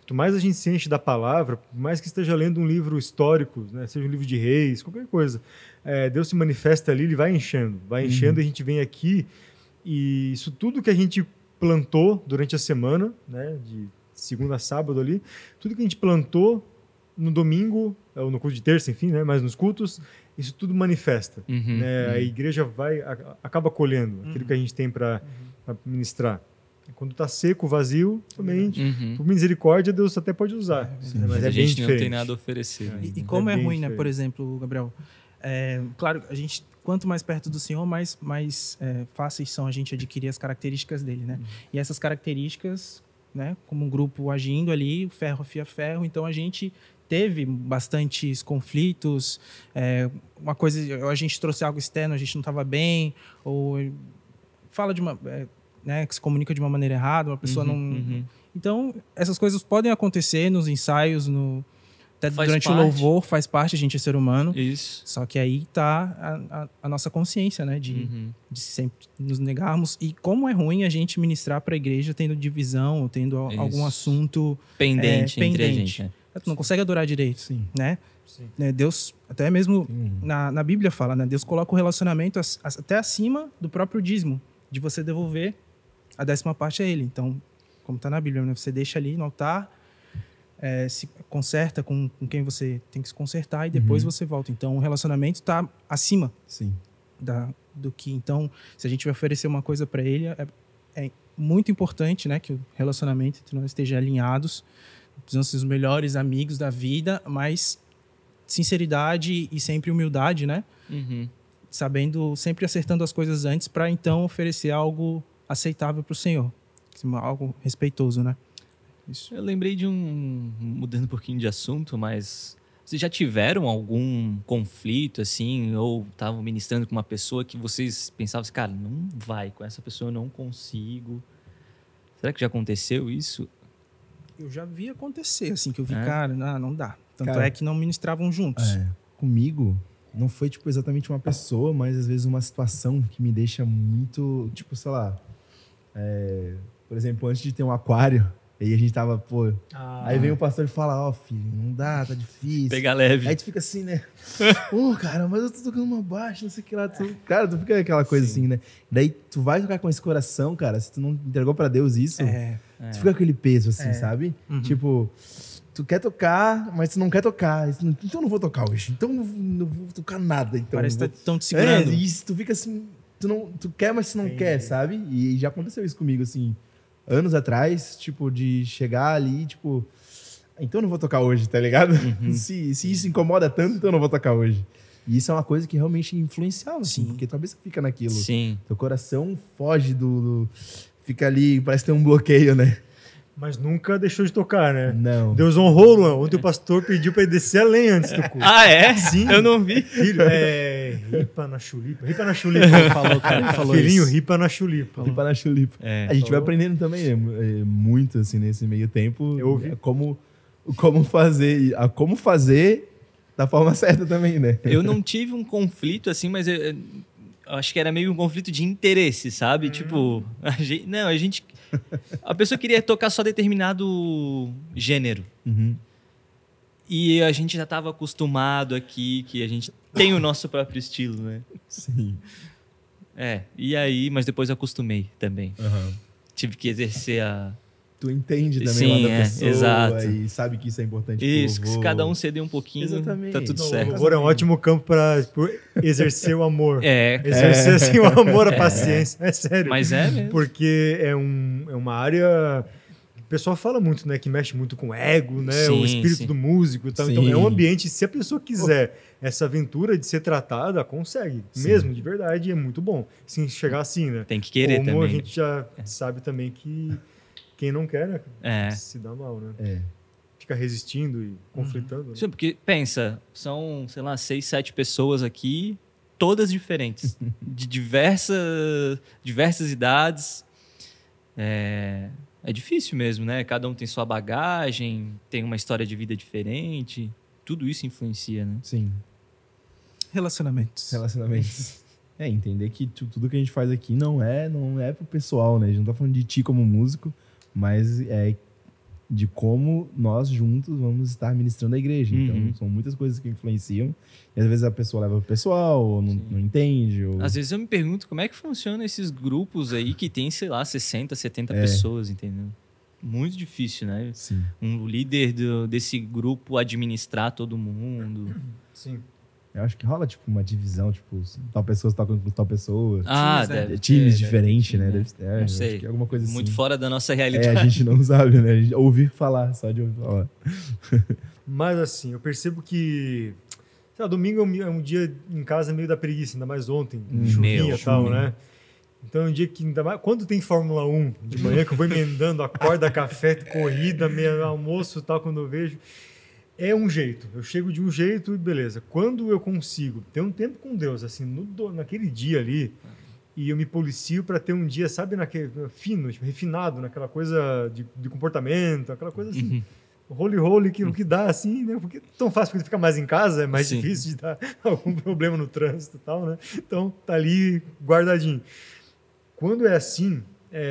quanto mais a gente se enche da palavra, por mais que esteja lendo um livro histórico, né, seja um livro de reis, qualquer coisa, Deus se manifesta ali, ele vai enchendo e a gente vem aqui e isso tudo que a gente plantou durante a semana, né, de segunda a sábado ali, tudo que a gente plantou no domingo, ou no culto de terça, enfim, né, mas nos cultos, isso tudo manifesta. Né, a igreja acaba colhendo aquilo que a gente tem para ministrar. Quando está seco, vazio, também, por misericórdia, Deus até pode usar. Mas a gente não tem nada a oferecer. E como é ruim, né? Por exemplo, Gabriel, claro, a gente, quanto mais perto do Senhor, mais fáceis são a gente adquirir as características dele, né? E essas características, né? Como um grupo agindo ali, o ferro afia ferro, então a gente teve bastantes conflitos, uma coisa, a gente trouxe algo externo, a gente não estava bem, ou fala de uma... né, que se comunica de uma maneira errada, uma pessoa não... Então, essas coisas podem acontecer nos ensaios, até durante o louvor, faz parte, a gente é ser humano. Isso. Só que aí está a nossa consciência, né, de sempre nos negarmos. E como é ruim a gente ministrar para a igreja tendo divisão, ou tendo algum assunto pendente entre a gente. Tu não consegue adorar direito, né? Sim. Deus, até mesmo na Bíblia fala, né? Deus coloca o relacionamento até acima do próprio dízimo, de você devolver a 10ª parte a ele. Então, como está na Bíblia, né? Você deixa ali no altar, se conserta com quem você tem que se consertar e depois você volta. Então, o relacionamento está acima do que... Então, se a gente vai oferecer uma coisa para ele, é muito importante, né, que o relacionamento entre nós esteja alinhados. Precisamos ser os melhores amigos da vida, mas sinceridade e sempre humildade, né? Sabendo, sempre acertando as coisas antes para então oferecer algo aceitável para o Senhor. Algo respeitoso, né? Isso. Eu lembrei mudando um pouquinho de assunto, mas vocês já tiveram algum conflito, assim, ou estavam ministrando com uma pessoa que vocês pensavam assim, cara, não vai, com essa pessoa eu não consigo. Será que já aconteceu isso? Eu já vi acontecer, assim, que eu vi, cara, não dá. Tanto cara, que não ministravam juntos. Comigo, não foi, tipo, exatamente uma pessoa, mas às vezes uma situação que me deixa muito, tipo, sei lá... por exemplo, antes de ter um aquário, aí a gente tava, aí vem o pastor e fala, filho, não dá, tá difícil. Pegar leve. Aí tu fica assim, né? Cara, mas eu tô tocando uma baixa, não sei o que lá. Cara, tu fica aquela coisa assim, né? Daí tu vai tocar com esse coração, cara, se tu não entregou pra Deus isso, tu fica com aquele peso assim, sabe? Tipo, tu quer tocar, mas tu não quer tocar. Então eu não vou tocar hoje. Então eu não vou tocar nada. Então, parece que estão te segurando. Isso, tu fica assim... Tu quer, mas tu não quer, sabe? E já aconteceu isso comigo, assim, anos atrás, tipo, de chegar ali, tipo... Então eu não vou tocar hoje, tá ligado? Se isso incomoda tanto, então eu não vou tocar hoje. E isso é uma coisa que realmente influenciava, assim, porque tua cabeça fica naquilo. Sim. Teu coração foge fica ali, parece ter um bloqueio, né? Mas nunca deixou de tocar, né? Não. Deus honrou, Luan. Ontem o pastor pediu pra ele descer além antes do culto. Sim. Eu não vi. Filho, ripa na chulipa. Ripa na chulipa. Ele falou filhinho, isso. Ripa na chulipa. Ripa na chulipa. A gente vai aprendendo também muito, assim, nesse meio tempo. Eu ouvi. Como fazer da forma certa também, né? Eu não tive um conflito, assim, mas eu acho que era meio um conflito de interesse, sabe? Tipo, a pessoa queria tocar só determinado gênero. E a gente já estava acostumado aqui, que a gente tem o nosso próprio estilo, né? Sim. E aí, mas depois eu acostumei também. Tive que exercer a... Tu entende também Sim, lá da pessoa exato. E sabe que isso é importante. Isso, se cada um ceder um pouquinho, exatamente. Tá tudo certo. O louvor é um ótimo campo para exercer o amor. Exercer assim, o amor, a paciência. É sério. Mas é mesmo. Porque é uma área... O pessoal fala muito, né? Que mexe muito com o ego, né? Sim, o espírito do músico e tal. Sim. Então, é um ambiente... Se a pessoa quiser essa aventura de ser tratada, consegue. Sim. Mesmo, de verdade. É muito bom. Se chegar assim, né? Tem que querer Como também. a gente já sabe também que... Quem não quer, né? Se dá mal, né? Fica resistindo e conflitando. Sim, porque, pensa, são, sei lá, 6, 7 pessoas aqui, todas diferentes, de diversas idades. É difícil mesmo, né? Cada um tem sua bagagem, tem uma história de vida diferente. Tudo isso influencia, né? Sim. Relacionamentos. Entender que tudo que a gente faz aqui não é pro pessoal, né? A gente não tá falando de ti como músico, mas de como nós juntos vamos estar ministrando a igreja. Então, são muitas coisas que influenciam. E às vezes a pessoa leva pro pessoal, ou não entende. Ou... Às vezes eu me pergunto como é que funciona esses grupos aí que tem, sei lá, 60, 70 pessoas, entendeu? Muito difícil, né? Sim. Um líder desse grupo administrar todo mundo. Sim. Eu acho que rola, tipo, uma divisão, tipo, tal pessoa toca com tal pessoa. Ah, times diferentes, né? Não sei. Acho que é alguma coisa muito assim. fora da nossa realidade. A gente não sabe, né? A gente ouvir falar, só de ouvir falar. Mas assim, eu percebo que... Sei lá, domingo é um dia em casa meio da preguiça, ainda mais ontem, chuvinha e tal, né? Então é um dia que ainda mais... Quando tem Fórmula 1 de manhã, que eu vou emendando, acorda, café, corrida, meio almoço e tal, quando eu vejo... É um jeito, eu chego de um jeito e beleza. Quando eu consigo ter um tempo com Deus, assim, naquele dia ali, e eu me policio para ter um dia, sabe, fino, tipo, refinado, naquela coisa de comportamento, aquela coisa assim, role que dá, assim, né? Porque é tão fácil porque fica mais em casa, é mais difícil de dar algum problema no trânsito e tal, né? Então, tá ali guardadinho. Quando é assim,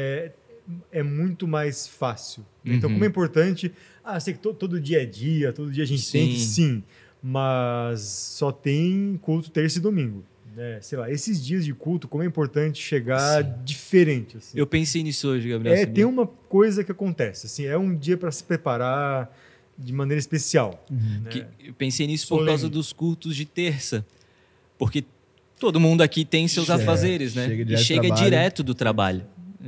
é muito mais fácil. Então, como é importante... sei que todo dia é dia, todo dia a gente tem que sim, mas só tem culto terça e domingo. Né? Sei lá, esses dias de culto, como é importante chegar diferente. Assim. Eu pensei nisso hoje, Gabriel. Tem uma coisa que acontece, assim, é um dia para se preparar de maneira especial. Né? Eu pensei nisso por causa dos cultos de terça, porque todo mundo aqui tem seus afazeres, né? Chega direto do trabalho.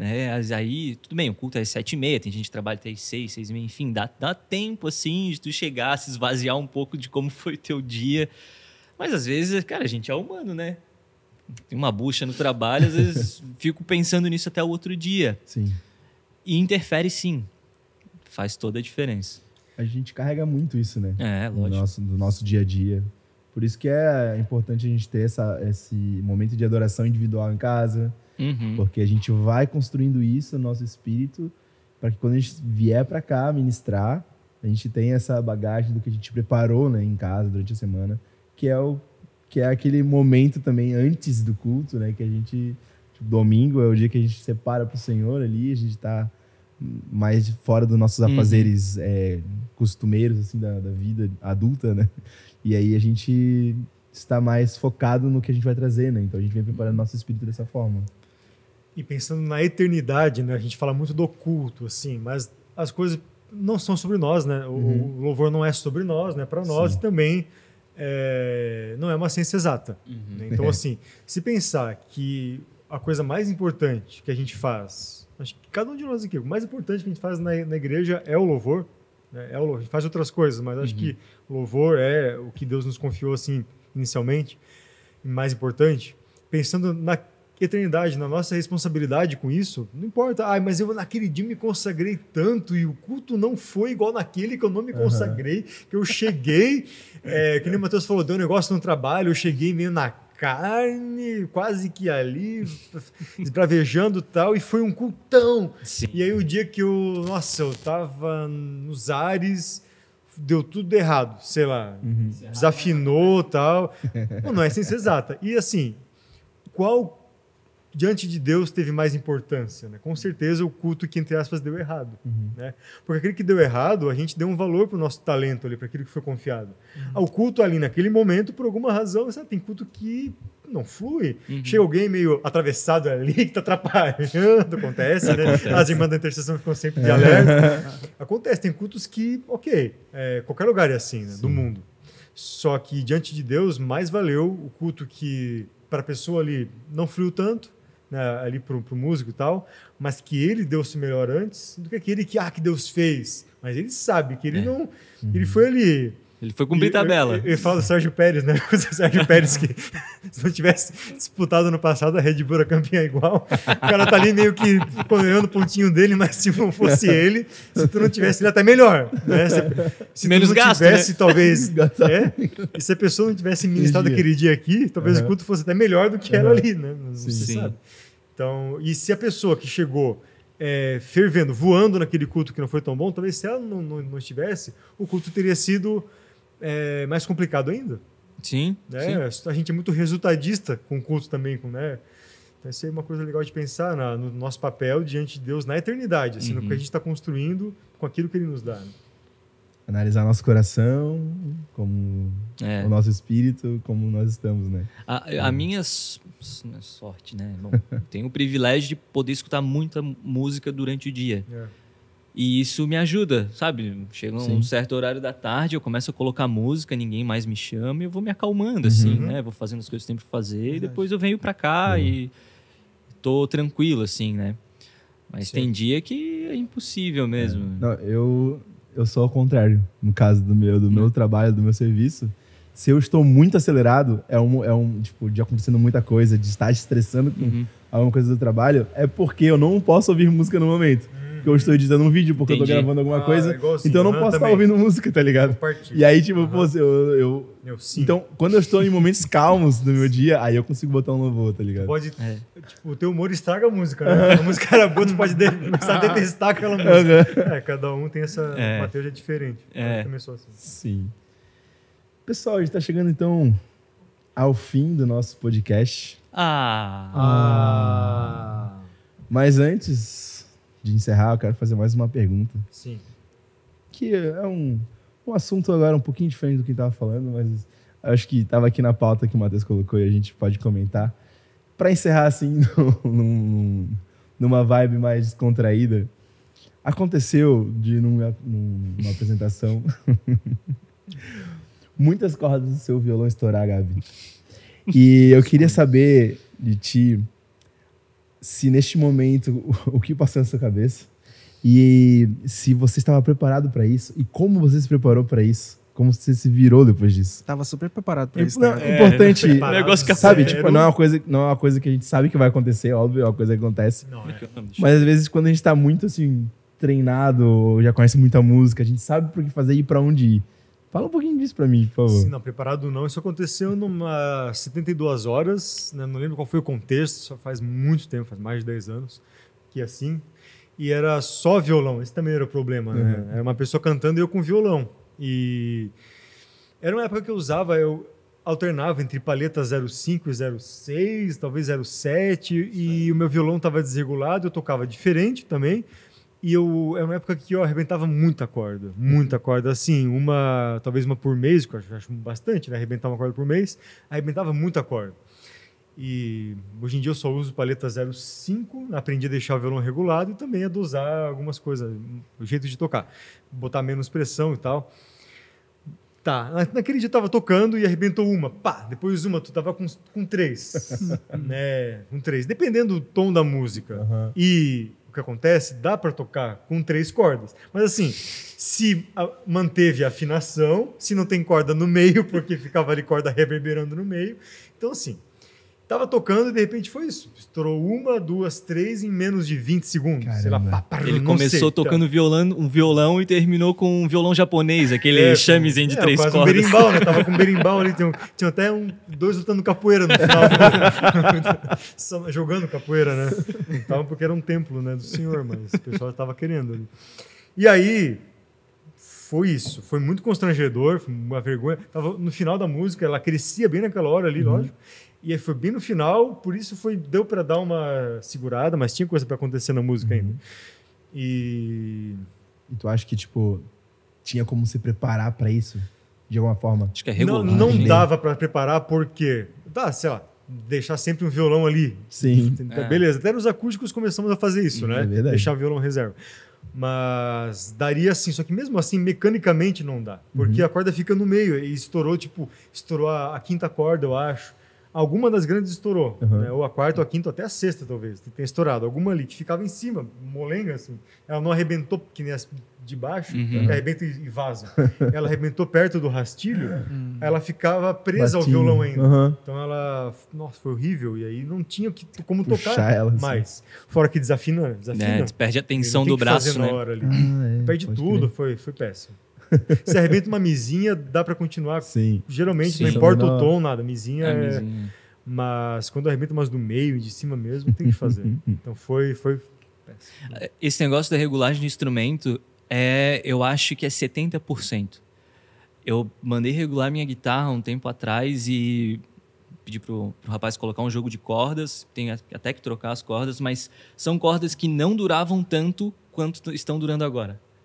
Aí, tudo bem, o culto é às 7h30, tem gente que trabalha até às 6, 6h30, enfim, dá tempo, assim, de tu chegar, se esvaziar um pouco de como foi o teu dia. Mas, às vezes, cara, a gente é humano, né? Tem uma bucha no trabalho, às vezes fico pensando nisso até o outro dia. Sim. E interfere, sim. Faz toda a diferença. A gente carrega muito isso, né? Lógico. Do nosso dia a dia. Por isso que é importante a gente ter esse momento de adoração individual em casa, porque a gente vai construindo isso no nosso espírito para que quando a gente vier para cá ministrar, a gente tenha essa bagagem do que a gente preparou, né, em casa durante a semana, que é aquele momento também antes do culto, né, que a gente... Domingo é o dia que a gente separa para o Senhor ali, a gente está mais fora dos nossos afazeres costumeiros, assim, da vida adulta, né? E aí a gente está mais focado no que a gente vai trazer, né? Então a gente vem preparando nosso espírito dessa forma. E pensando na eternidade, né? A gente fala muito do culto, assim, mas as coisas não são sobre nós, né? O louvor não é sobre nós, né? Para nós e também não é uma ciência exata. Né? Então, assim, se pensar que a coisa mais importante que a gente faz, acho que cada um de nós aqui, o mais importante que a gente faz na igreja é o louvor. Né? A gente faz outras coisas, mas acho que o louvor é o que Deus nos confiou assim inicialmente, mais importante. Pensando na eternidade, na nossa responsabilidade com isso, não importa, mas eu naquele dia me consagrei tanto e o culto não foi igual naquele que eu não me consagrei, que eu cheguei, que nem o Matheus falou, deu um negócio no trabalho, eu cheguei meio na carne, quase que ali, esbravejando e tal, e foi um cultão. Sim. E aí o dia que eu tava nos ares, deu tudo errado, sei lá, desafinou e tal. Não é ciência exata. E assim, qual diante de Deus teve mais importância? Né? Com certeza o culto que, entre aspas, deu errado. Né? Porque aquele que deu errado, a gente deu um valor para o nosso talento ali, para aquilo que foi confiado. O culto ali, naquele momento, por alguma razão, sabe, tem culto que não flui. Chega alguém meio atravessado ali, que está atrapalhando, acontece, né? As irmãs da intercessão ficam sempre de alerta. Acontece, tem cultos que, qualquer lugar é assim, né, do mundo. Só que, diante de Deus, mais valeu o culto que, para a pessoa ali, não fluiu tanto, né, ali pro músico e tal, mas que ele deu-se melhor antes do que aquele que Deus fez. Mas ele sabe que ele não... Ele foi ali... Ele foi cumprir tabela. Eu falo do Sérgio Pérez, né? O Sérgio Pérez que se não tivesse disputado no passado, a Red Bull era campeã igual. O cara tá ali meio que ganhando o pontinho dele, mas se não fosse ele, se tu não tivesse, ele até melhor. Né? Se menos tu não gasto, tivesse, né? Talvez... E se a pessoa não tivesse ministrado aquele dia aqui, talvez o culto fosse até melhor do que era ali, né? Você sabe. Então, e se a pessoa que chegou fervendo, voando naquele culto que não foi tão bom, talvez se ela não estivesse, o culto teria sido mais complicado ainda. Sim, né? sim. A gente é muito resultadista com o culto também, né? Então, isso é uma coisa legal de pensar no nosso papel diante de Deus na eternidade, assim, no que a gente está construindo com aquilo que ele nos dá. Né? Analisar nosso coração, como o nosso espírito, como nós estamos, né? A minha sorte, né? Bom, tenho o privilégio de poder escutar muita música durante o dia. E isso me ajuda, sabe? Chega um certo horário da tarde, eu começo a colocar música, ninguém mais me chama e eu vou me acalmando, assim, né? Vou fazendo as coisas que eu tenho pra fazer e depois eu venho pra cá e tô tranquilo, assim, né? Mas tem dia que é impossível mesmo. Não, eu sou ao contrário. No caso do meu trabalho, do meu serviço, se eu estou muito acelerado, tipo, de acontecendo muita coisa, de estar estressando com alguma coisa do trabalho, é porque eu não posso ouvir música no momento. Porque eu estou editando um vídeo, porque eu tô gravando alguma coisa. Assim, então eu não posso estar ouvindo música, tá ligado? E aí, tipo, pô, então, quando eu estou em momentos calmos do meu dia, aí eu consigo botar um louvor, tá ligado? Tipo, o teu humor estraga a música, né? A música era boa, tu pode começar a detestar aquela música. Cada um tem essa... O Mateus é diferente. Começou assim. Sim. Pessoal, a gente tá chegando, então, ao fim do nosso podcast. Mas antes de encerrar, eu quero fazer mais uma pergunta. Sim. Que é um assunto agora um pouquinho diferente do que a gente tava falando, mas acho que estava aqui na pauta que o Matheus colocou e a gente pode comentar. Para encerrar, assim, numa vibe mais descontraída, aconteceu numa apresentação muitas cordas do seu violão estourar, Gabi. E eu queria saber de ti se neste momento o que passou na sua cabeça e se você estava preparado para isso e como você se preparou para isso, como você se virou depois disso. Tava super preparado para isso. Importante, negócio que sabe, tipo, não é uma coisa que a gente sabe que vai acontecer, óbvio, é uma coisa que acontece. Mas às vezes quando a gente tá muito assim treinado, ou já conhece muita música, a gente sabe por que fazer e para onde ir. Fala um pouquinho disso pra mim, por favor. Sim, não, preparado não. Isso aconteceu numa 72 horas, né? Não lembro qual foi o contexto, só faz muito tempo, faz mais de 10 anos, que assim. E era só violão, esse também era o problema, né? Era uma pessoa cantando e eu com violão. E era uma época que eu alternava entre palheta 05 e 06, talvez 07, e o meu violão estava desregulado, eu tocava diferente também. E era uma época que eu arrebentava muita corda, assim, talvez uma por mês, que eu acho bastante, né? Arrebentar uma corda por mês, arrebentava muita corda. E hoje em dia eu só uso paleta 05, aprendi a deixar o violão regulado e também a dosar algumas coisas, o jeito de tocar, botar menos pressão e tal. Tá, naquele dia eu tava tocando e arrebentou uma, pá, depois uma, tu tava com 3, né? Com 3, dependendo do tom da música. E o que acontece, dá para tocar com 3 cordas. Mas assim, se manteve a afinação, se não tem corda no meio, porque ficava ali corda reverberando no meio. Então assim, tava tocando e de repente foi isso. Estourou 1, 2, 3 em menos de 20 segundos. Caramba. Sei lá, ele começou tocando um violão e terminou com um violão japonês, aquele chamezinho de 3 cordas. Um berimbau, né? Tava com um berimbau ali. Tinha até 2 lutando capoeira no final. Jogando capoeira, né? Tava porque era um templo, né, do senhor, mas o pessoal estava querendo ali. E aí, foi isso. Foi muito constrangedor, foi uma vergonha. Tava no final da música, ela crescia bem naquela hora ali, lógico. E aí foi bem no final, por isso deu para dar uma segurada, mas tinha coisa para acontecer na música ainda. E tu acha que, tipo, tinha como se preparar para isso? De alguma forma? Acho que é regular. Não dava para preparar porque, sei lá, deixar sempre um violão ali. Sim. Beleza, até nos acústicos começamos a fazer isso, né? Verdade. Deixar o violão reserva. Mas daria assim, só que mesmo assim, mecanicamente não dá. Porque a corda fica no meio e estourou a quinta corda, eu acho. Alguma das grandes estourou, né? Ou a quarta, ou a quinta, ou até a sexta, talvez, tem estourado. Alguma ali que ficava em cima, molenga, assim. Ela não arrebentou, que nem as de baixo, que arrebenta e vaza. Ela arrebentou perto do rastilho, ela ficava presa ao violão ainda. Então nossa, foi horrível. E aí não tinha como tocar ela, mais. Fora que desafina. Perde a tensão do braço, né? Hora ali. Perde tudo, foi péssimo. Se arrebenta uma mizinha, dá pra continuar. Sim. Geralmente, não importa o tom, nada. Mizinha é... Mas quando arrebenta umas do meio e de cima mesmo, tem que fazer. Então foi péssimo. Esse negócio da regulagem de instrumento, eu acho que é 70%. Eu mandei regular minha guitarra um tempo atrás e pedi pro rapaz colocar um jogo de cordas. Tem até que trocar as cordas, mas são cordas que não duravam tanto quanto estão durando agora.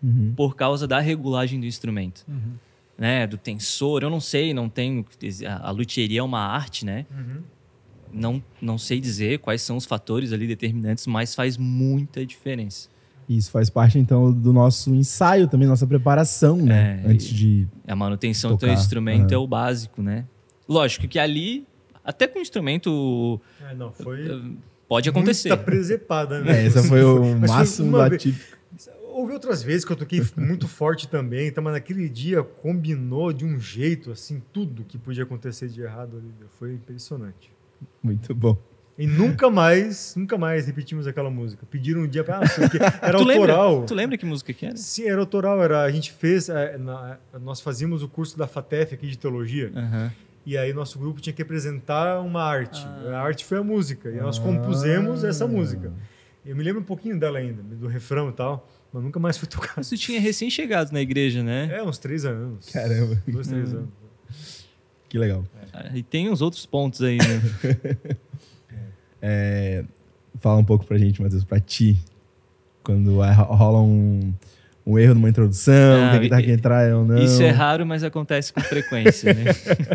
por causa da regulagem do instrumento. Né? Do tensor, eu não sei, não tenho... A luthieria é uma arte, né? Não sei dizer quais são os fatores ali determinantes, mas faz muita diferença. Isso faz parte, então, do nosso ensaio também, nossa preparação, né? Antes de a manutenção tocar. do teu instrumento é o básico, né? Lógico que ali, até com o instrumento, pode acontecer. Muita presepada, né? Esse foi o máximo da típica. Houve outras vezes que eu toquei muito forte também, então, mas naquele dia combinou de um jeito, assim, tudo que podia acontecer de errado ali. Foi impressionante. Muito bom. E nunca mais repetimos aquela música. Pediram um dia pra... era autoral. Tu lembra que música que era? Sim, era autoral. A gente fez... nós fazíamos o curso da FATEF aqui de teologia. E aí nosso grupo tinha que apresentar uma arte. A arte foi a música. E nós compusemos essa música. Eu me lembro um pouquinho dela ainda, do refrão e tal. Mas nunca mais fui tocar. Você tinha recém-chegado na igreja, né? Uns 3 anos. Caramba. 2, 3 anos. Que legal. E tem uns outros pontos aí, né? Fala um pouco pra gente, Matheus, pra ti. Quando rola um erro numa introdução, que a guitarra quer entrar ou não. Isso é raro, mas acontece com frequência, né?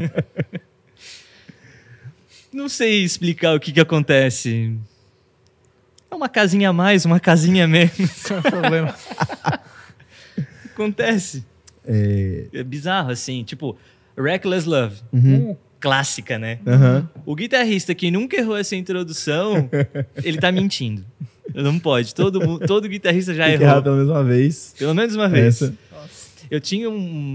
Não sei explicar o que acontece. É uma casinha a mais, uma casinha a menos. Qual é o problema? Acontece. É bizarro, assim. Tipo, Reckless Love. Clássica, né? O guitarrista que nunca errou essa introdução, ele tá mentindo. Não pode. Todo guitarrista já errou. Errar pelo menos uma vez. Pelo menos uma vez. Essa. Eu tinha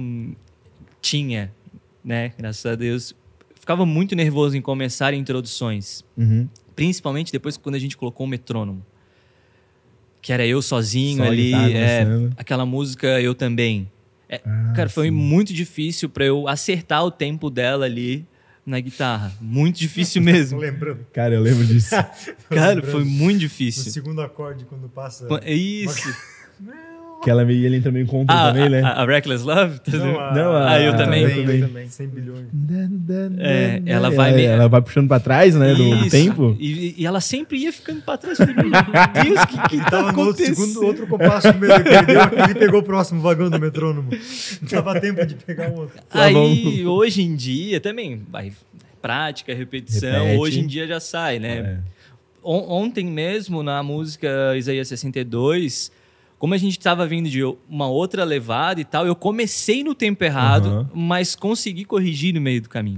né? Graças a Deus. Ficava muito nervoso em começar introduções. Principalmente depois quando a gente colocou o metrônomo. Que era eu sozinho Só ali. Começando. Aquela música Eu Também. Cara, foi muito difícil pra eu acertar o tempo dela ali na guitarra. Muito difícil mesmo. Lembrando. Cara, eu lembro disso. Cara, foi muito difícil. No segundo acorde, quando passa... Isso. Que ele entra meio em conta também, né? A Reckless Love? Eu também. 100 bilhões. Ela vai... Ela vai puxando pra trás, né? Do tempo. E ela sempre ia ficando pra trás. Meu Deus, que tá acontecendo? Outro compasso que ele perdeu, ele pegou o próximo vagão do metrônomo. Não dava tempo de pegar o outro. Aí, hoje em dia, também, prática, repetição, Repete. hoje em dia já sai, né? Ontem mesmo, na música Isaías 62... Como a gente estava vindo de uma outra levada e tal, eu comecei no tempo errado, mas consegui corrigir no meio do caminho.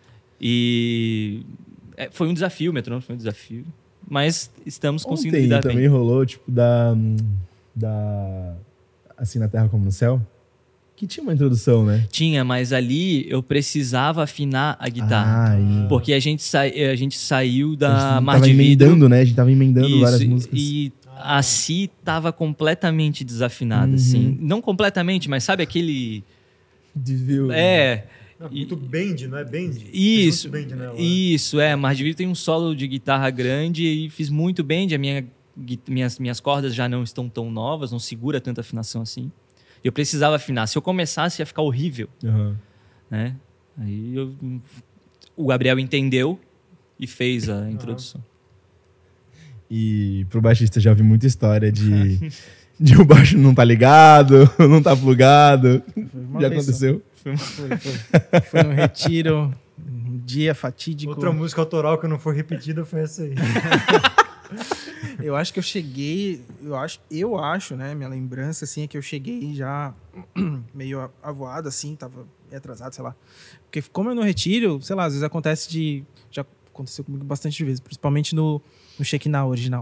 E foi um desafio, o metrônomo foi um desafio. Mas estamos conseguindo lidar bem. Também rolou, tipo, da Assim na Terra como no Céu? Que tinha uma introdução, né? Tinha, mas ali eu precisava afinar a guitarra. Porque a gente saiu da Mar de Vidro. Emendando, né? A gente tava emendando várias músicas. E a Si tava completamente desafinada, assim. Não completamente, mas sabe aquele... Desvio. Muito bend, não é bend? Isso, bend nela, isso, Mar de Vidro tem um solo de guitarra grande e fiz muito bend. Minhas cordas já não estão tão novas, não segura tanta afinação assim. Eu precisava afinar. Se eu começasse, ia ficar horrível. Né? Aí o Gabriel entendeu e fez a introdução. E pro baixista já ouvi muita história de o baixo não tá ligado, não tá plugado. Já aconteceu? Foi um retiro, um dia fatídico. Outra música autoral que não foi repetida foi essa aí. Eu acho que eu cheguei... Eu acho, né? Minha lembrança, assim, é que eu cheguei já meio avoado, assim, tava meio atrasado, sei lá. Porque como eu no retiro, sei lá, às vezes acontece já aconteceu comigo bastante vezes, principalmente no Shekinah original.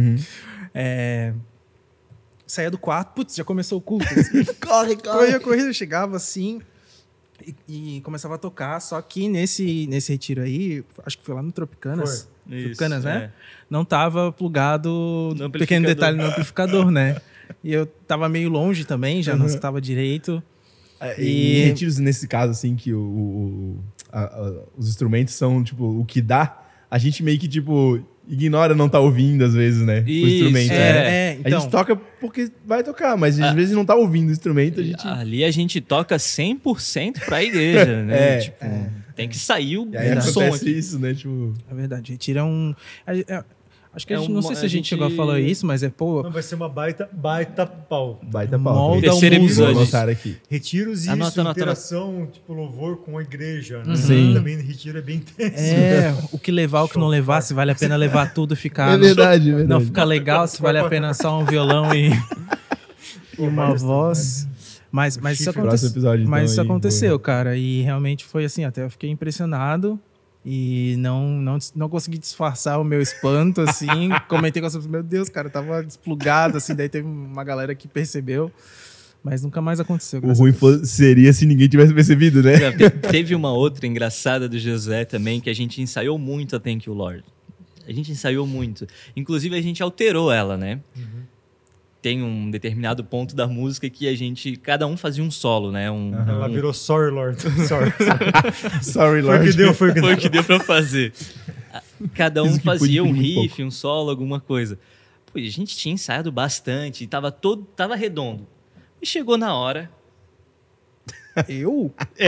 Saía do quarto, putz, já começou o culto. Corre. Corria, chegava assim e começava a tocar, só que nesse retiro aí, acho que foi lá no Tropicanas. Tropicanas, né? Não tava plugado, pequeno detalhe, no amplificador, né? E eu tava meio longe também, já não estava direito. E retiros nesse caso, assim, que os instrumentos são, tipo, o que dá, a gente meio que, tipo, ignora não tá ouvindo, às vezes, né? O instrumento. Então, a gente toca porque vai tocar, mas às vezes não tá ouvindo o instrumento, a gente... Ali a gente toca 100% pra igreja, né? Tem que sair o e aí som acontece aqui. isso, né? Tipo... É verdade, retira um... Acho que não sei se a gente chegou a falar isso, mas Não, vai ser uma baita pau. Baita pau. Molda Terceiro episódio. Aqui. Retiros e Anota. interação, tipo louvor com a igreja. Né? Sim. Também retiro é bem intenso. O que levar, o que não levar, se vale a pena levar tudo e ficar... É verdade. Não ficar legal, se vale a pena só um violão e uma voz. Mas isso aconteceu, cara. E realmente foi assim, até eu fiquei impressionado. E não consegui disfarçar o meu espanto, assim. Comentei com as pessoas, meu Deus, cara, tava desplugado, assim. Daí teve uma galera que percebeu, mas nunca mais aconteceu. O ruim seria se ninguém tivesse percebido, né? Teve uma outra engraçada do Josué também, que a gente ensaiou muito a Thank You, Lord. A gente ensaiou muito. Inclusive, a gente alterou ela, né? Tem um determinado ponto da música que cada um fazia um solo, né? Ela virou Sorry, Lord. Sorry, Lord. Foi o que deu pra fazer. Cada um fazia um riff, um solo, alguma coisa. Pô, a gente tinha ensaiado bastante, tava redondo. E chegou na hora... Eu?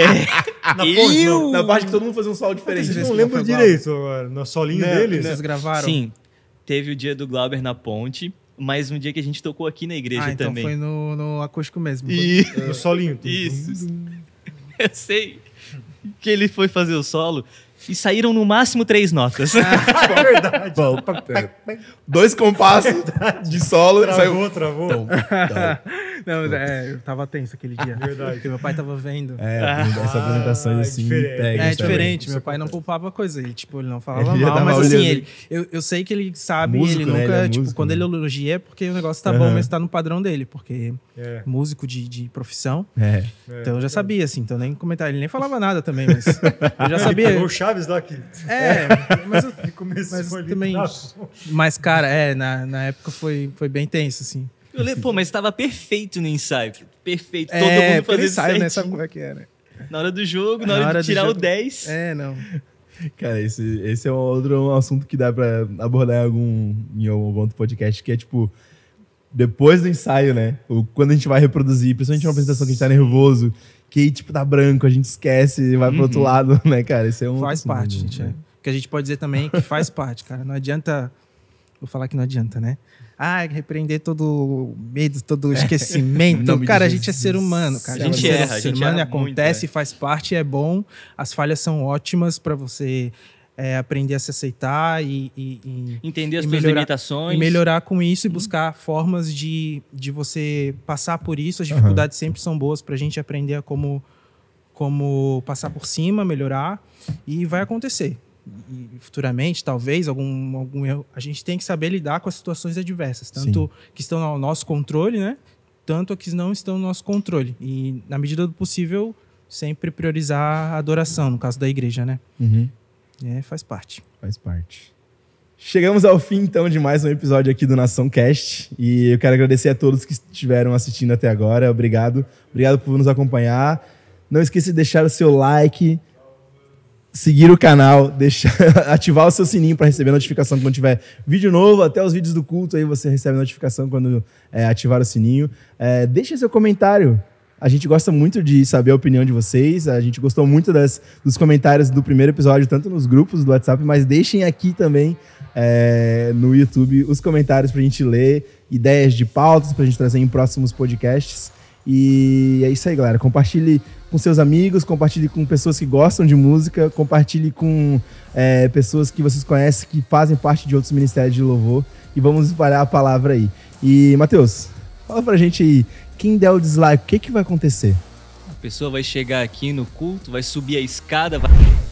Na parte que todo mundo fazia um solo diferente. Eu não lembro direito agora. No solinho dele. Vocês gravaram? Sim. Teve o dia do Glauber na ponte... Mas um dia que a gente tocou aqui na igreja também. Então foi no acústico mesmo. No solinho. Isso. Eu sei que ele foi fazer o solo e saíram no máximo 3 notas. É verdade. 2 compassos de solo. Travou. Não, eu tava tenso aquele dia. Verdade. Porque meu pai tava vendo. Essas apresentações assim. Diferente. Diferente. Meu pai não poupava coisa. Ele, ele não falava mal, mas assim, eu sei que ele sabe, músico, ele nunca, né? Músico, quando ele elogia é porque o negócio tá bom, mas tá no padrão dele, porque músico de profissão. Então eu já sabia, assim, então nem comentar. Ele nem falava nada também, mas eu já sabia. Ele pegou o Chaves lá aqui. Mas também. Mas, cara, na época foi bem tenso, assim. Mas estava perfeito no ensaio. Perfeito. Todo mundo fazendo ensaio, né? Sabe como é que é, né? Na hora do jogo, na hora de tirar o 10. Não. Cara, esse é um outro assunto que dá pra abordar em algum outro podcast, que é tipo, depois do ensaio, né? Quando a gente vai reproduzir, principalmente uma apresentação que a gente tá nervoso, que aí, tipo, dá branco, a gente esquece e vai pro outro lado, né, cara? Esse é um faz parte, gente. O que a gente pode dizer também é que faz parte, cara. Não adianta... Vou falar que não adianta, né? Repreender todo medo, todo esquecimento. Cara, a gente é ser humano, cara. A gente erra, ser humano, acontece, muito, faz parte, é bom. As falhas são ótimas para você aprender a se aceitar e entender as suas limitações. E melhorar com isso e buscar formas de você passar por isso. As dificuldades sempre são boas pra gente aprender a como passar por cima, melhorar. E vai acontecer. E futuramente, talvez, algum erro. A gente tem que saber lidar com as situações adversas, tanto que estão ao nosso controle, né? Tanto que não estão no nosso controle. E, na medida do possível, sempre priorizar a adoração, no caso da igreja, né? Faz parte. Faz parte. Chegamos ao fim, então, de mais um episódio aqui do Nação Cast. E eu quero agradecer a todos que estiveram assistindo até agora. Obrigado. Obrigado por nos acompanhar. Não esqueça de deixar o seu like, seguir o canal, ativar o seu sininho para receber notificação quando tiver vídeo novo, até os vídeos do culto, aí você recebe notificação quando ativar o sininho. Deixe seu comentário. A gente gosta muito de saber a opinião de vocês. A gente gostou muito dos comentários do primeiro episódio, tanto nos grupos do WhatsApp, mas deixem aqui também no YouTube os comentários para a gente ler, ideias de pautas para a gente trazer em próximos podcasts. E é isso aí, galera. Compartilhe com seus amigos, compartilhe com pessoas que gostam de música, compartilhe com pessoas que vocês conhecem, que fazem parte de outros ministérios de louvor, e vamos espalhar a palavra aí. E, Matheus, fala pra gente aí, quem der o dislike, o que vai acontecer? A pessoa vai chegar aqui no culto, vai subir a escada, vai...